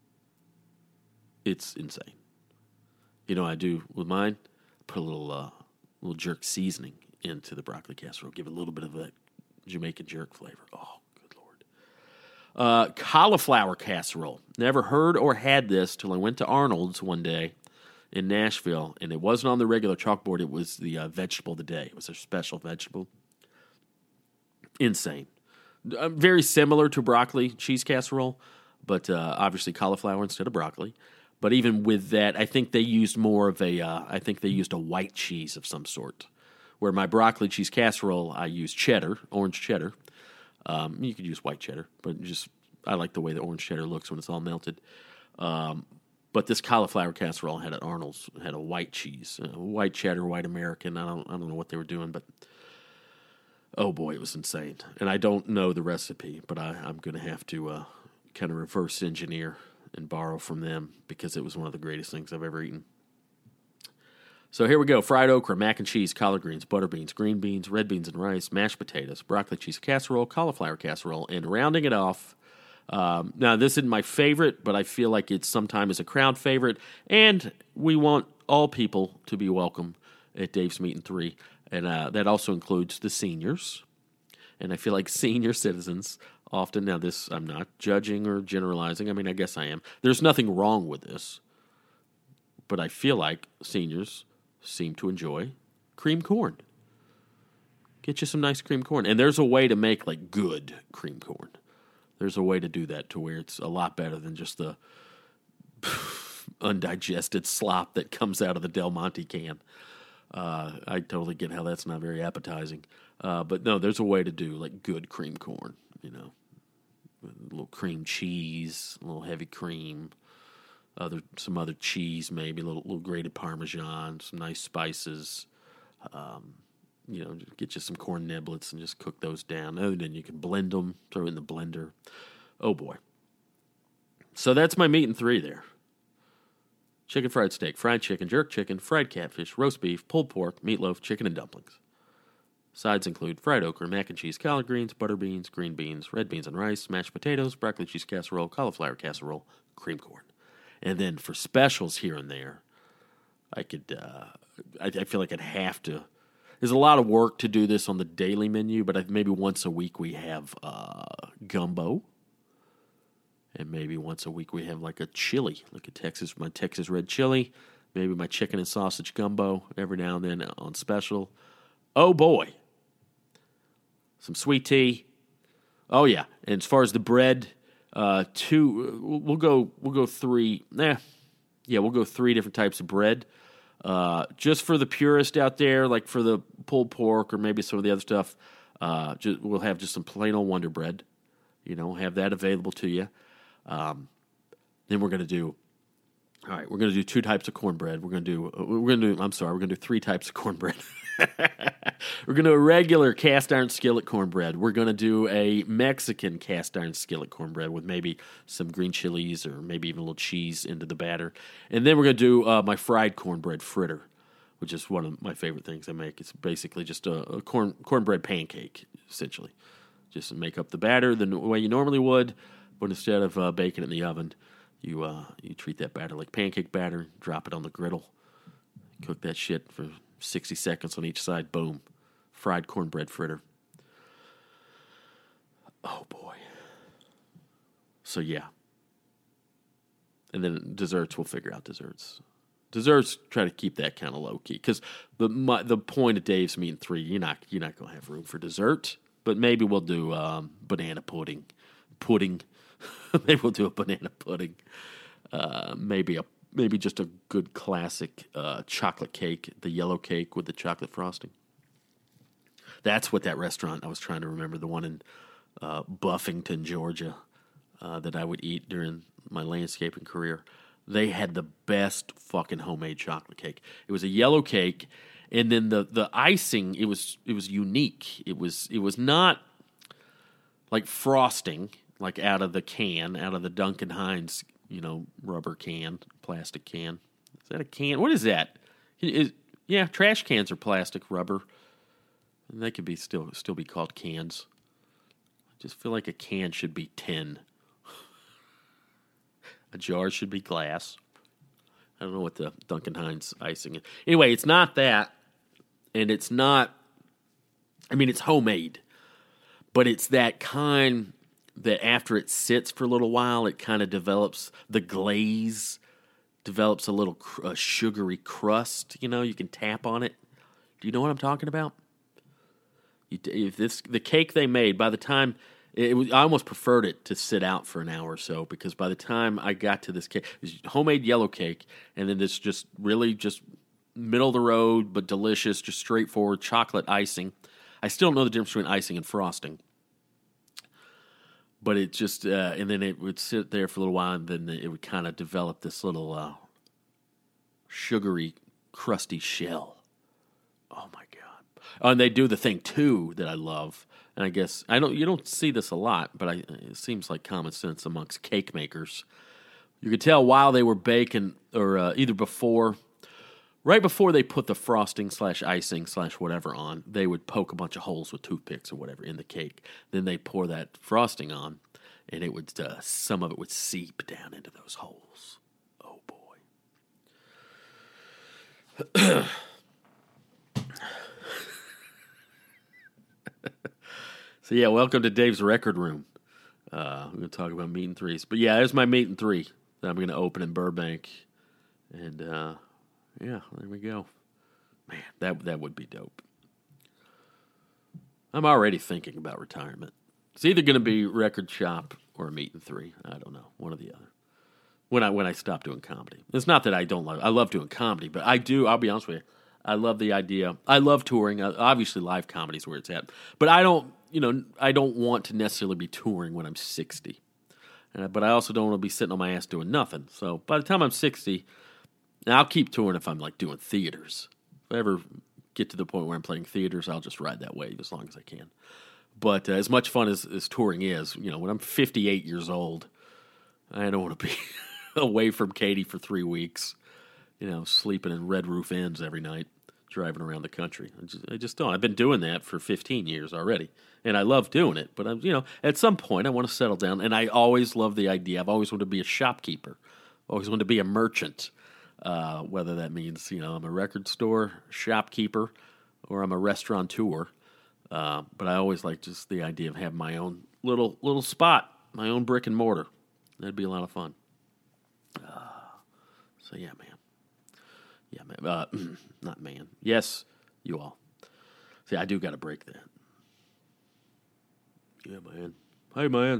It's insane. You know what I do with mine? Put a little, uh, little jerk seasoning into the broccoli casserole. Give it a little bit of that Jamaican jerk flavor. Oh, good Lord. Uh, cauliflower casserole. Never heard or had this till I went to Arnold's one day in Nashville, and it wasn't on the regular chalkboard. It was the uh, vegetable of the day. It was a special vegetable. Insane. Uh, very similar to broccoli cheese casserole, but uh, obviously cauliflower instead of broccoli. But even with that, I think they used more of a, uh, I think they used a white cheese of some sort. Where my broccoli cheese casserole, I use cheddar, orange cheddar. Um, you could use white cheddar, but just I like the way the orange cheddar looks when it's all melted. Um, but this cauliflower casserole had at Arnold's had a white cheese, uh, white cheddar, white American. I don't, I don't know what they were doing, but oh boy, it was insane. And I don't know the recipe, but I, I'm going to have to uh, kind of reverse engineer and borrow from them because it was one of the greatest things I've ever eaten. So here we go. Fried okra, mac and cheese, collard greens, butter beans, green beans, red beans and rice, mashed potatoes, broccoli cheese casserole, cauliflower casserole, and rounding it off. Um, now, this isn't my favorite, but I feel like it's sometimes a crowd favorite, and we want all people to be welcome at Dave's Meat and Three, and uh, that also includes the seniors. And I feel like senior citizens often, now this, I'm not judging or generalizing. I mean, I guess I am. There's nothing wrong with this, but I feel like seniors seem to enjoy cream corn. Get you some nice cream corn. And there's a way to make, like, good cream corn. There's a way to do that to where it's a lot better than just the undigested slop that comes out of the Del Monte can. Uh, I totally get how that's not very appetizing. Uh, but no, there's a way to do, like, good cream corn, you know. A little cream cheese, a little heavy cream, Other some other cheese, maybe a little, little grated Parmesan, some nice spices. Um, you know, get you some corn niblets and just cook those down. And then you can blend them, throw it in the blender. Oh boy! So that's my meat and three there: chicken fried steak, fried chicken, jerk chicken, fried catfish, roast beef, pulled pork, meatloaf, chicken, and dumplings. Sides include fried okra, mac and cheese, collard greens, butter beans, green beans, red beans and rice, mashed potatoes, broccoli cheese casserole, cauliflower casserole, cream corn. And then for specials here and there, I could, uh, I, I feel like I'd have to. There's a lot of work to do this on the daily menu, but I, maybe once a week we have uh, gumbo. And maybe once a week we have like a chili, like a Texas, my Texas red chili. Maybe my chicken and sausage gumbo every now and then on special. Oh boy. Some sweet tea. Oh yeah. And as far as the bread, Uh, two, we'll go, we'll go three, nah, yeah, we'll go three different types of bread. Uh, just for the purist out there, like for the pulled pork or maybe some of the other stuff, uh, just, we'll have just some plain old Wonder Bread, you know, have that available to you. Um, then we're going to do, all right, we're going to do two types of cornbread. We're going to do, we're going to do, I'm sorry, we're going to do three types of cornbread. We're going to do a regular cast iron skillet cornbread. We're going to do a Mexican cast iron skillet cornbread with maybe some green chilies or maybe even a little cheese into the batter. And then we're going to do uh, my fried cornbread fritter, which is one of my favorite things I make. It's basically just a, a corn cornbread pancake, essentially. Just make up the batter the way you normally would, but instead of uh, baking it in the oven, you uh, you treat that batter like pancake batter, drop it on the griddle, cook that shit for sixty seconds on each side, boom. Fried cornbread fritter. Oh, boy. So, yeah. And then desserts, we'll figure out desserts. Desserts, try to keep that kind of low-key. Because the my, the point of Dave's Meat and Three, you're not, you're not going to have room for dessert. But maybe we'll do um, banana pudding. Pudding. Maybe we'll do a banana pudding. Uh, maybe a maybe just a good classic uh, chocolate cake, the yellow cake with the chocolate frosting. That's what that restaurant, I was trying to remember, the one in uh, Buffington, Georgia, uh, that I would eat during my landscaping career. They had the best fucking homemade chocolate cake. It was a yellow cake, and then the, the icing, it was it was unique. It was it was not like frosting, like out of the can, out of the Duncan Hines, you know, rubber can, plastic can. Is that a can? What is that? Is, yeah, trash cans are plastic, rubber. And they could be still still be called cans. I just feel like a can should be tin. A jar should be glass. I don't know what the Duncan Hines icing is. Anyway, it's not that. And it's not, I mean, it's homemade. But it's that kind that after it sits for a little while, it kind of develops, the glaze develops a little cr- a sugary crust. You know, you can tap on it. Do you know what I'm talking about? You, if this the cake they made, by the time it was, I almost preferred it to sit out for an hour or so, because by the time I got to this cake, it was homemade yellow cake, and then this just really just middle of the road but delicious, just straightforward chocolate icing. I still don't know the difference between icing and frosting, but it just uh, and then it would sit there for a little while, and then it would kind of develop this little uh, sugary, crusty shell. Oh my god! Oh, and they do the thing too that I love, and I guess I don't. You don't see this a lot, but I, it seems like common sense amongst cake makers. You could tell while they were baking, or uh, either before, right before they put the frosting slash icing slash whatever on, they would poke a bunch of holes with toothpicks or whatever in the cake. Then they pour that frosting on, and it would uh, some of it would seep down into those holes. Oh boy. So, yeah, welcome to Dave's Record Room. Uh, I'm going to talk about Meat and Threes. But, yeah, there's my Meat and Three that I'm going to open in Burbank. And, uh, yeah, there we go. Man, that that would be dope. I'm already thinking about retirement. It's either going to be record shop or a Meat and Three. I don't know, one or the other. When I when I stop doing comedy. It's not that I don't love I love doing comedy, but I do, I'll be honest with you, I love the idea. I love touring. Obviously, live comedy is where it's at. But I don't, you know, I don't want to necessarily be touring when I'm sixty. Uh, but I also don't want to be sitting on my ass doing nothing. So by the time I'm sixty, I'll keep touring if I'm like doing theaters. If I ever get to the point where I'm playing theaters, I'll just ride that wave as long as I can. But uh, as much fun as, as touring is, you know, when I'm fifty-eight years old, I don't want to be away from Katie for three weeks, you know, sleeping in Red Roof Inns every night, driving around the country. I just, I just don't. I've been doing that for fifteen years already, and I love doing it. But, I'm, you know, at some point I want to settle down, and I always love the idea. I've always wanted to be a shopkeeper. Always wanted to be a merchant, uh, whether that means, you know, I'm a record store shopkeeper or I'm a restaurateur. Uh, but I always like just the idea of having my own little little spot, my own brick and mortar. That'd be a lot of fun. Uh, so, yeah, man. Yeah, man. Uh, not man. Yes, you all. See, I do got to break that. Yeah, man. Hey, man.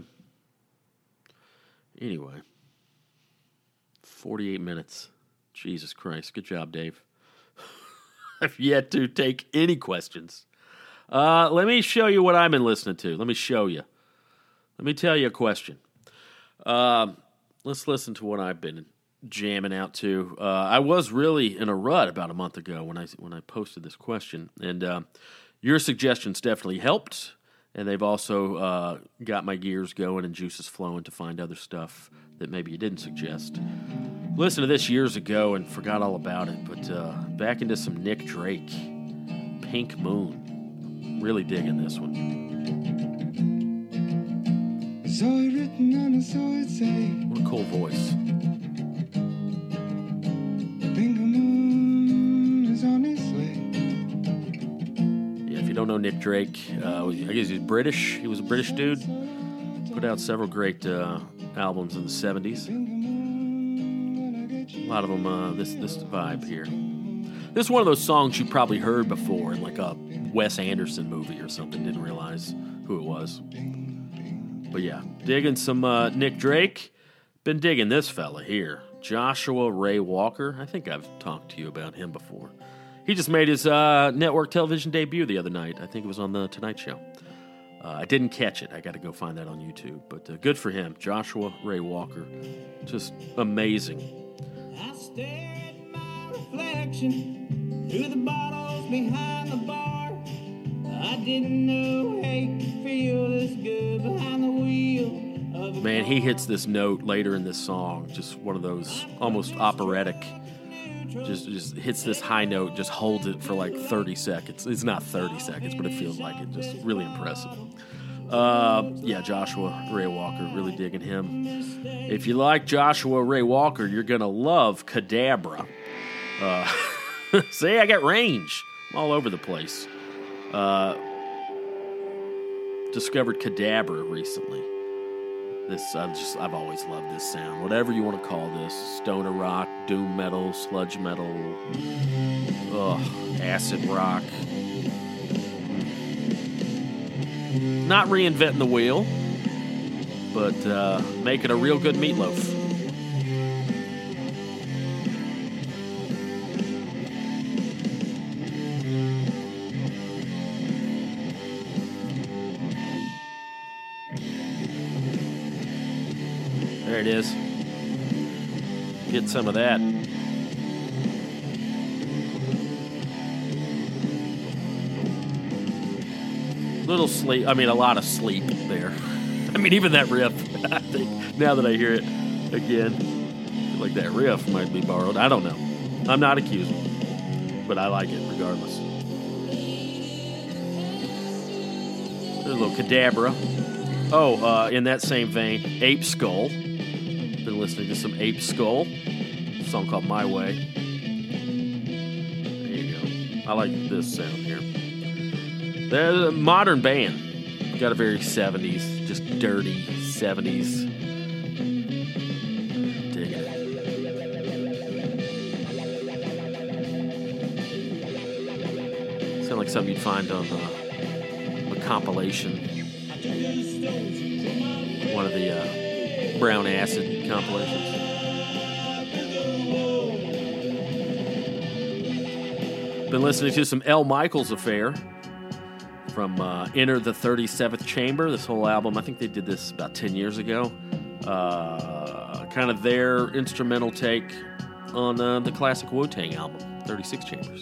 Anyway. forty-eight minutes. Jesus Christ. Good job, Dave. I've yet to take any questions. Uh, let me show you what I've been listening to. Let me show you. Let me tell you a question. Uh, let's listen to what I've been jamming out to. Uh, I was really in a rut about a month ago when I when I posted this question, and uh, your suggestions definitely helped, and they've also uh, got my gears going and juices flowing to find other stuff that maybe you didn't suggest. Listened to this years ago and forgot all about it, but uh, back into some Nick Drake, Pink Moon. Really digging this one. What a cool voice. Yeah, if you don't know Nick Drake, uh, I guess he's British. He was a British dude. Put out several great uh, albums in the seventies. A lot of them, uh, this this vibe here. This is one of those songs you probably heard before in like a Wes Anderson movie or something. Didn't realize who it was. But yeah, digging some uh, Nick Drake. Been digging this fella here, Joshua Ray Walker. I think I've talked to you about him before. He just made his uh, network television debut the other night. I think it was on the Tonight Show. Uh, I didn't catch it. I got to go find that on YouTube. But uh, good for him, Joshua Ray Walker. Just amazing. I stare at my reflection through the bottles behind the bar. I didn't know hate could feel this good behind the wheel of a Man, he hits this note later in this song. Just one of those almost operatic. Just just hits this high note, just holds it for like thirty seconds. It's not thirty seconds, but it feels like it. Just really impressive. Uh, yeah, Joshua Ray Walker, really digging him. If you like Joshua Ray Walker, you're going to love Cadabra. Uh, see, I got range. I'm all over the place. Uh, discovered Cadabra recently. This I've just I've always loved this sound. Whatever you want to call this, stoner rock, doom metal, sludge metal, ugh, acid rock. Not reinventing the wheel, but uh, making a real good meatloaf. There it is. Get some of that. Little sleep. I mean, a lot of sleep there. I mean, even that riff. I think now that I hear it again, I feel like that riff might be borrowed. I don't know. I'm not accusing, but I like it regardless. There's a little Cadabra. Oh, uh, in that same vein, Ape Skull. Been listening to some Ape Skull. A song called My Way. There you go. I like this sound here. They're a modern band. Got a very seventies, just dirty seventies. Dig it. Sound like something you'd find on uh, a compilation. One of the uh, Brown Acid compilations. Been listening to some L. Michaels Affair from uh, Enter the thirty-seventh Chamber. This whole album, I think they did this about ten years ago. Uh, kind of their instrumental take on uh, the classic Wu-Tang album, thirty-six Chambers.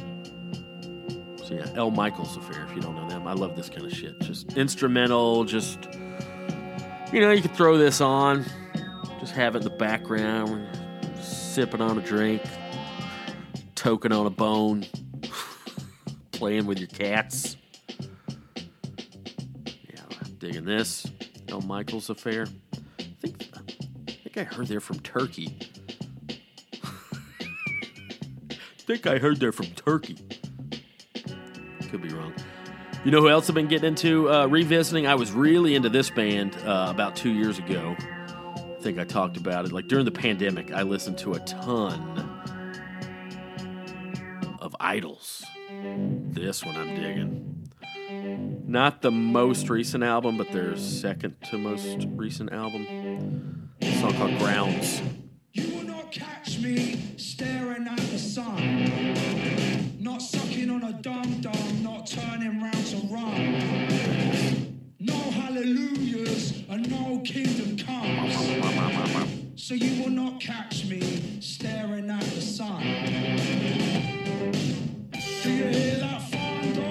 So yeah, L. Michaels Affair, if you don't know them. I love this kind of shit. Just instrumental, just, you know, you could throw this on, just have it in the background, sipping on a drink, toking on a bone, playing with your cats. Digging this. L. Michaels Affair. I think, I think I heard they're from Turkey. I think I heard they're from Turkey. Could be wrong. You know who else I've been getting into uh, revisiting? I was really into this band uh, about two years ago. I think I talked about it. Like during the pandemic, I listened to a ton of Idols. This one I'm digging. Not the most recent album, but their second to most recent album. A song called Grounds. You will not catch me staring at the sun. Not sucking on a dum-dum, not turning round to run. No hallelujahs and no kingdom comes. So you will not catch me staring at the sun. Do you hear that thunder?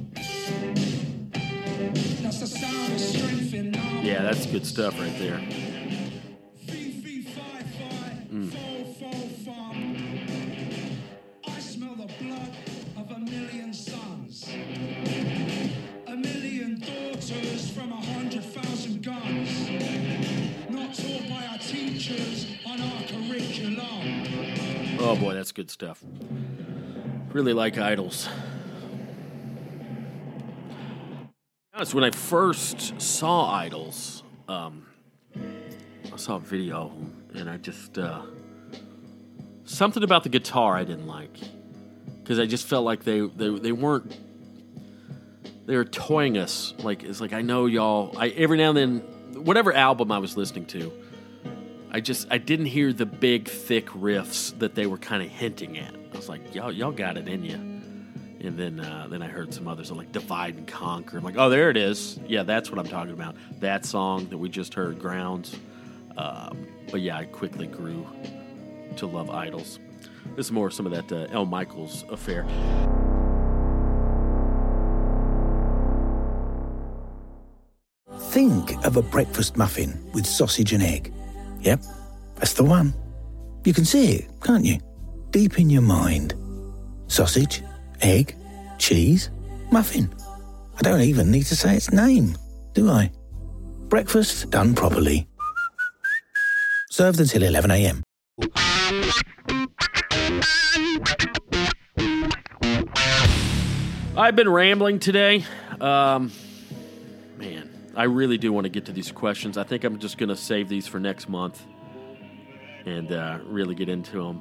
That's the sound of strength in numbers. Yeah, that's good stuff right there. Mm. Oh boy, that's good stuff. Really like Idols. Honest, when I first saw Idols, um, I saw a video of them, and I just uh, something about the guitar I didn't like, because I just felt like they, they they weren't they were toying us. Like it's like I know y'all. I every now and then, whatever album I was listening to, I just I didn't hear the big thick riffs that they were kind of hinting at. I was like, y'all y'all got it in you. And then uh, then I heard some others like Divide and Conquer. I'm like, oh, there it is. Yeah, that's what I'm talking about. That song that we just heard, Grounds. Um, but yeah, I quickly grew to love Idols. This is more some of that uh, El Michels affair. Think of a breakfast muffin with sausage and egg. Yep, that's the one. You can see it, can't you? Deep in your mind. Sausage, egg, cheese, muffin. I don't even need to say its name, do I? Breakfast done properly. Served until eleven a.m. I've been rambling today. Um, man, I really do want to get to these questions. I think I'm just going to save these for next month and uh, really get into them.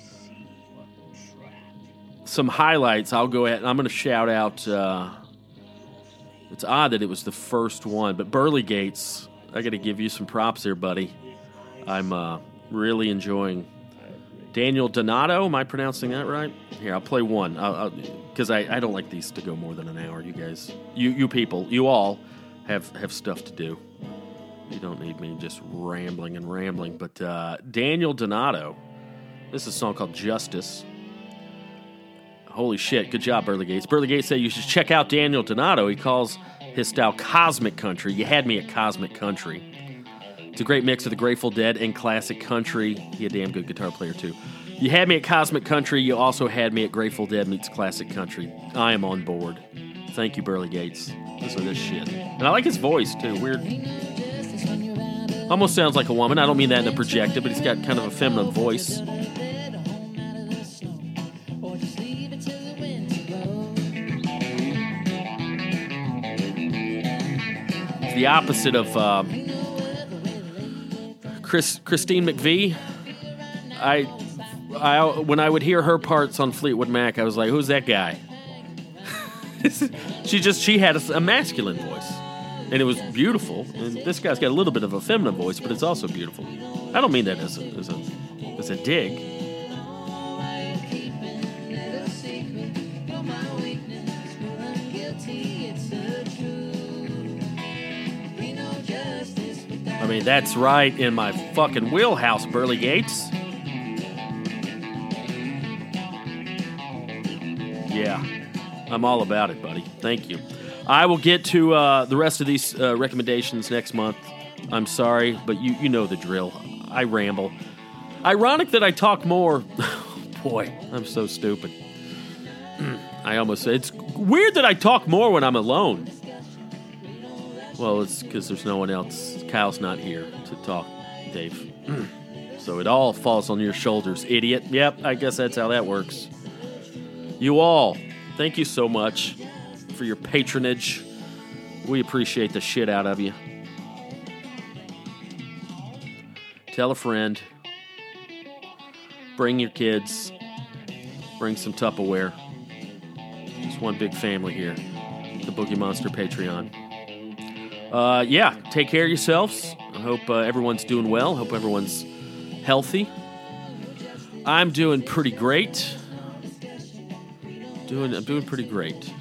Some highlights, I'll go ahead. I'm going to shout out. Uh, it's odd that it was the first one, but Burley Gates, I got to give you some props there, buddy. I'm uh, really enjoying Daniel Donato. Am I pronouncing that right? Here, I'll play one because I, I don't like these to go more than an hour. You guys, you you people, you all have, have stuff to do. You don't need me just rambling and rambling. But uh, Daniel Donato, this is a song called Justice. Holy shit, good job, Burley Gates. Burley Gates said you should check out Daniel Donato. He calls his style Cosmic Country. You had me at Cosmic Country. It's a great mix of the Grateful Dead and classic country. He a damn good guitar player, too. You had me at Cosmic Country. You also had me at Grateful Dead meets classic country. I am on board. Thank you, Burley Gates. Listen to this shit. And I like his voice, too. Weird. Almost sounds like a woman. I don't mean that in a projected, but he's got kind of a feminine voice. It's the opposite of... Uh, Chris, Christine McVie, I, I, when I would hear her parts on Fleetwood Mac, I was like, "Who's that guy?" she just she had a, a masculine voice, and it was beautiful. And this guy's got a little bit of a feminine voice, but it's also beautiful. I don't mean that as a as a as a dig. I mean, that's right in my fucking wheelhouse, Burley Gates. Yeah, I'm all about it, buddy. Thank you. I will get to uh, the rest of these uh, recommendations next month. I'm sorry, but you, you know the drill. I ramble. Ironic that I talk more. Boy, I'm so stupid. I almost said it's weird that I talk more when I'm alone. Well, it's because there's no one else. Kyle's not here to talk, Dave. So it all falls on your shoulders, idiot. Yep, I guess that's how that works. You all, thank you so much for your patronage. We appreciate the shit out of you. Tell a friend. Bring your kids. Bring some Tupperware. It's one big family here. The Boogie Monster Patreon. Uh, yeah, take care of yourselves. I hope uh, everyone's doing well. Hope everyone's healthy. I'm doing pretty great. Doing, I'm doing pretty great.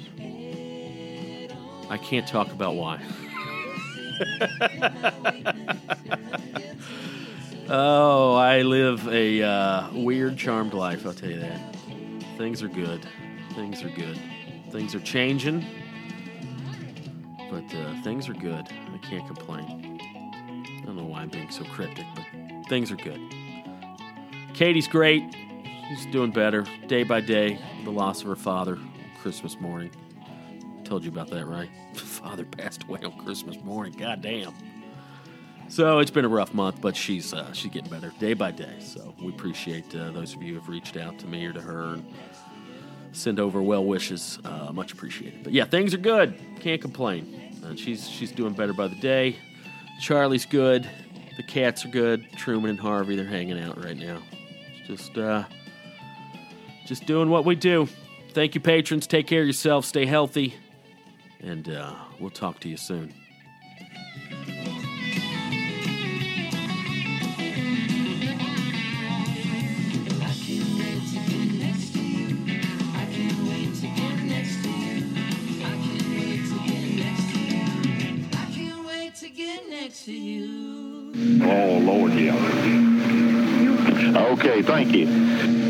I can't talk about why. Oh, I live a uh, weird, charmed life, I'll tell you that. Things are good. Things are good. Things are changing. But uh, things are good. I can't complain. I don't know why I'm being so cryptic, but things are good. Katie's great. She's doing better. Day by day, the loss of her father, Christmas morning. Told you about that, right? Father passed away on Christmas morning. God damn. So it's been a rough month, but she's uh, she's getting better day by day. So we appreciate uh, those of you who have reached out to me or to her and send over well wishes. Uh, much appreciated. But yeah, things are good. Can't complain. And she's she's doing better by the day. Charlie's good. The cats are good. Truman and Harvey, they're hanging out right now. It's just uh, just doing what we do. Thank you, patrons. Take care of yourself. Stay healthy. And uh, we'll talk to you soon. Oh, Lord, yeah. Okay, thank you.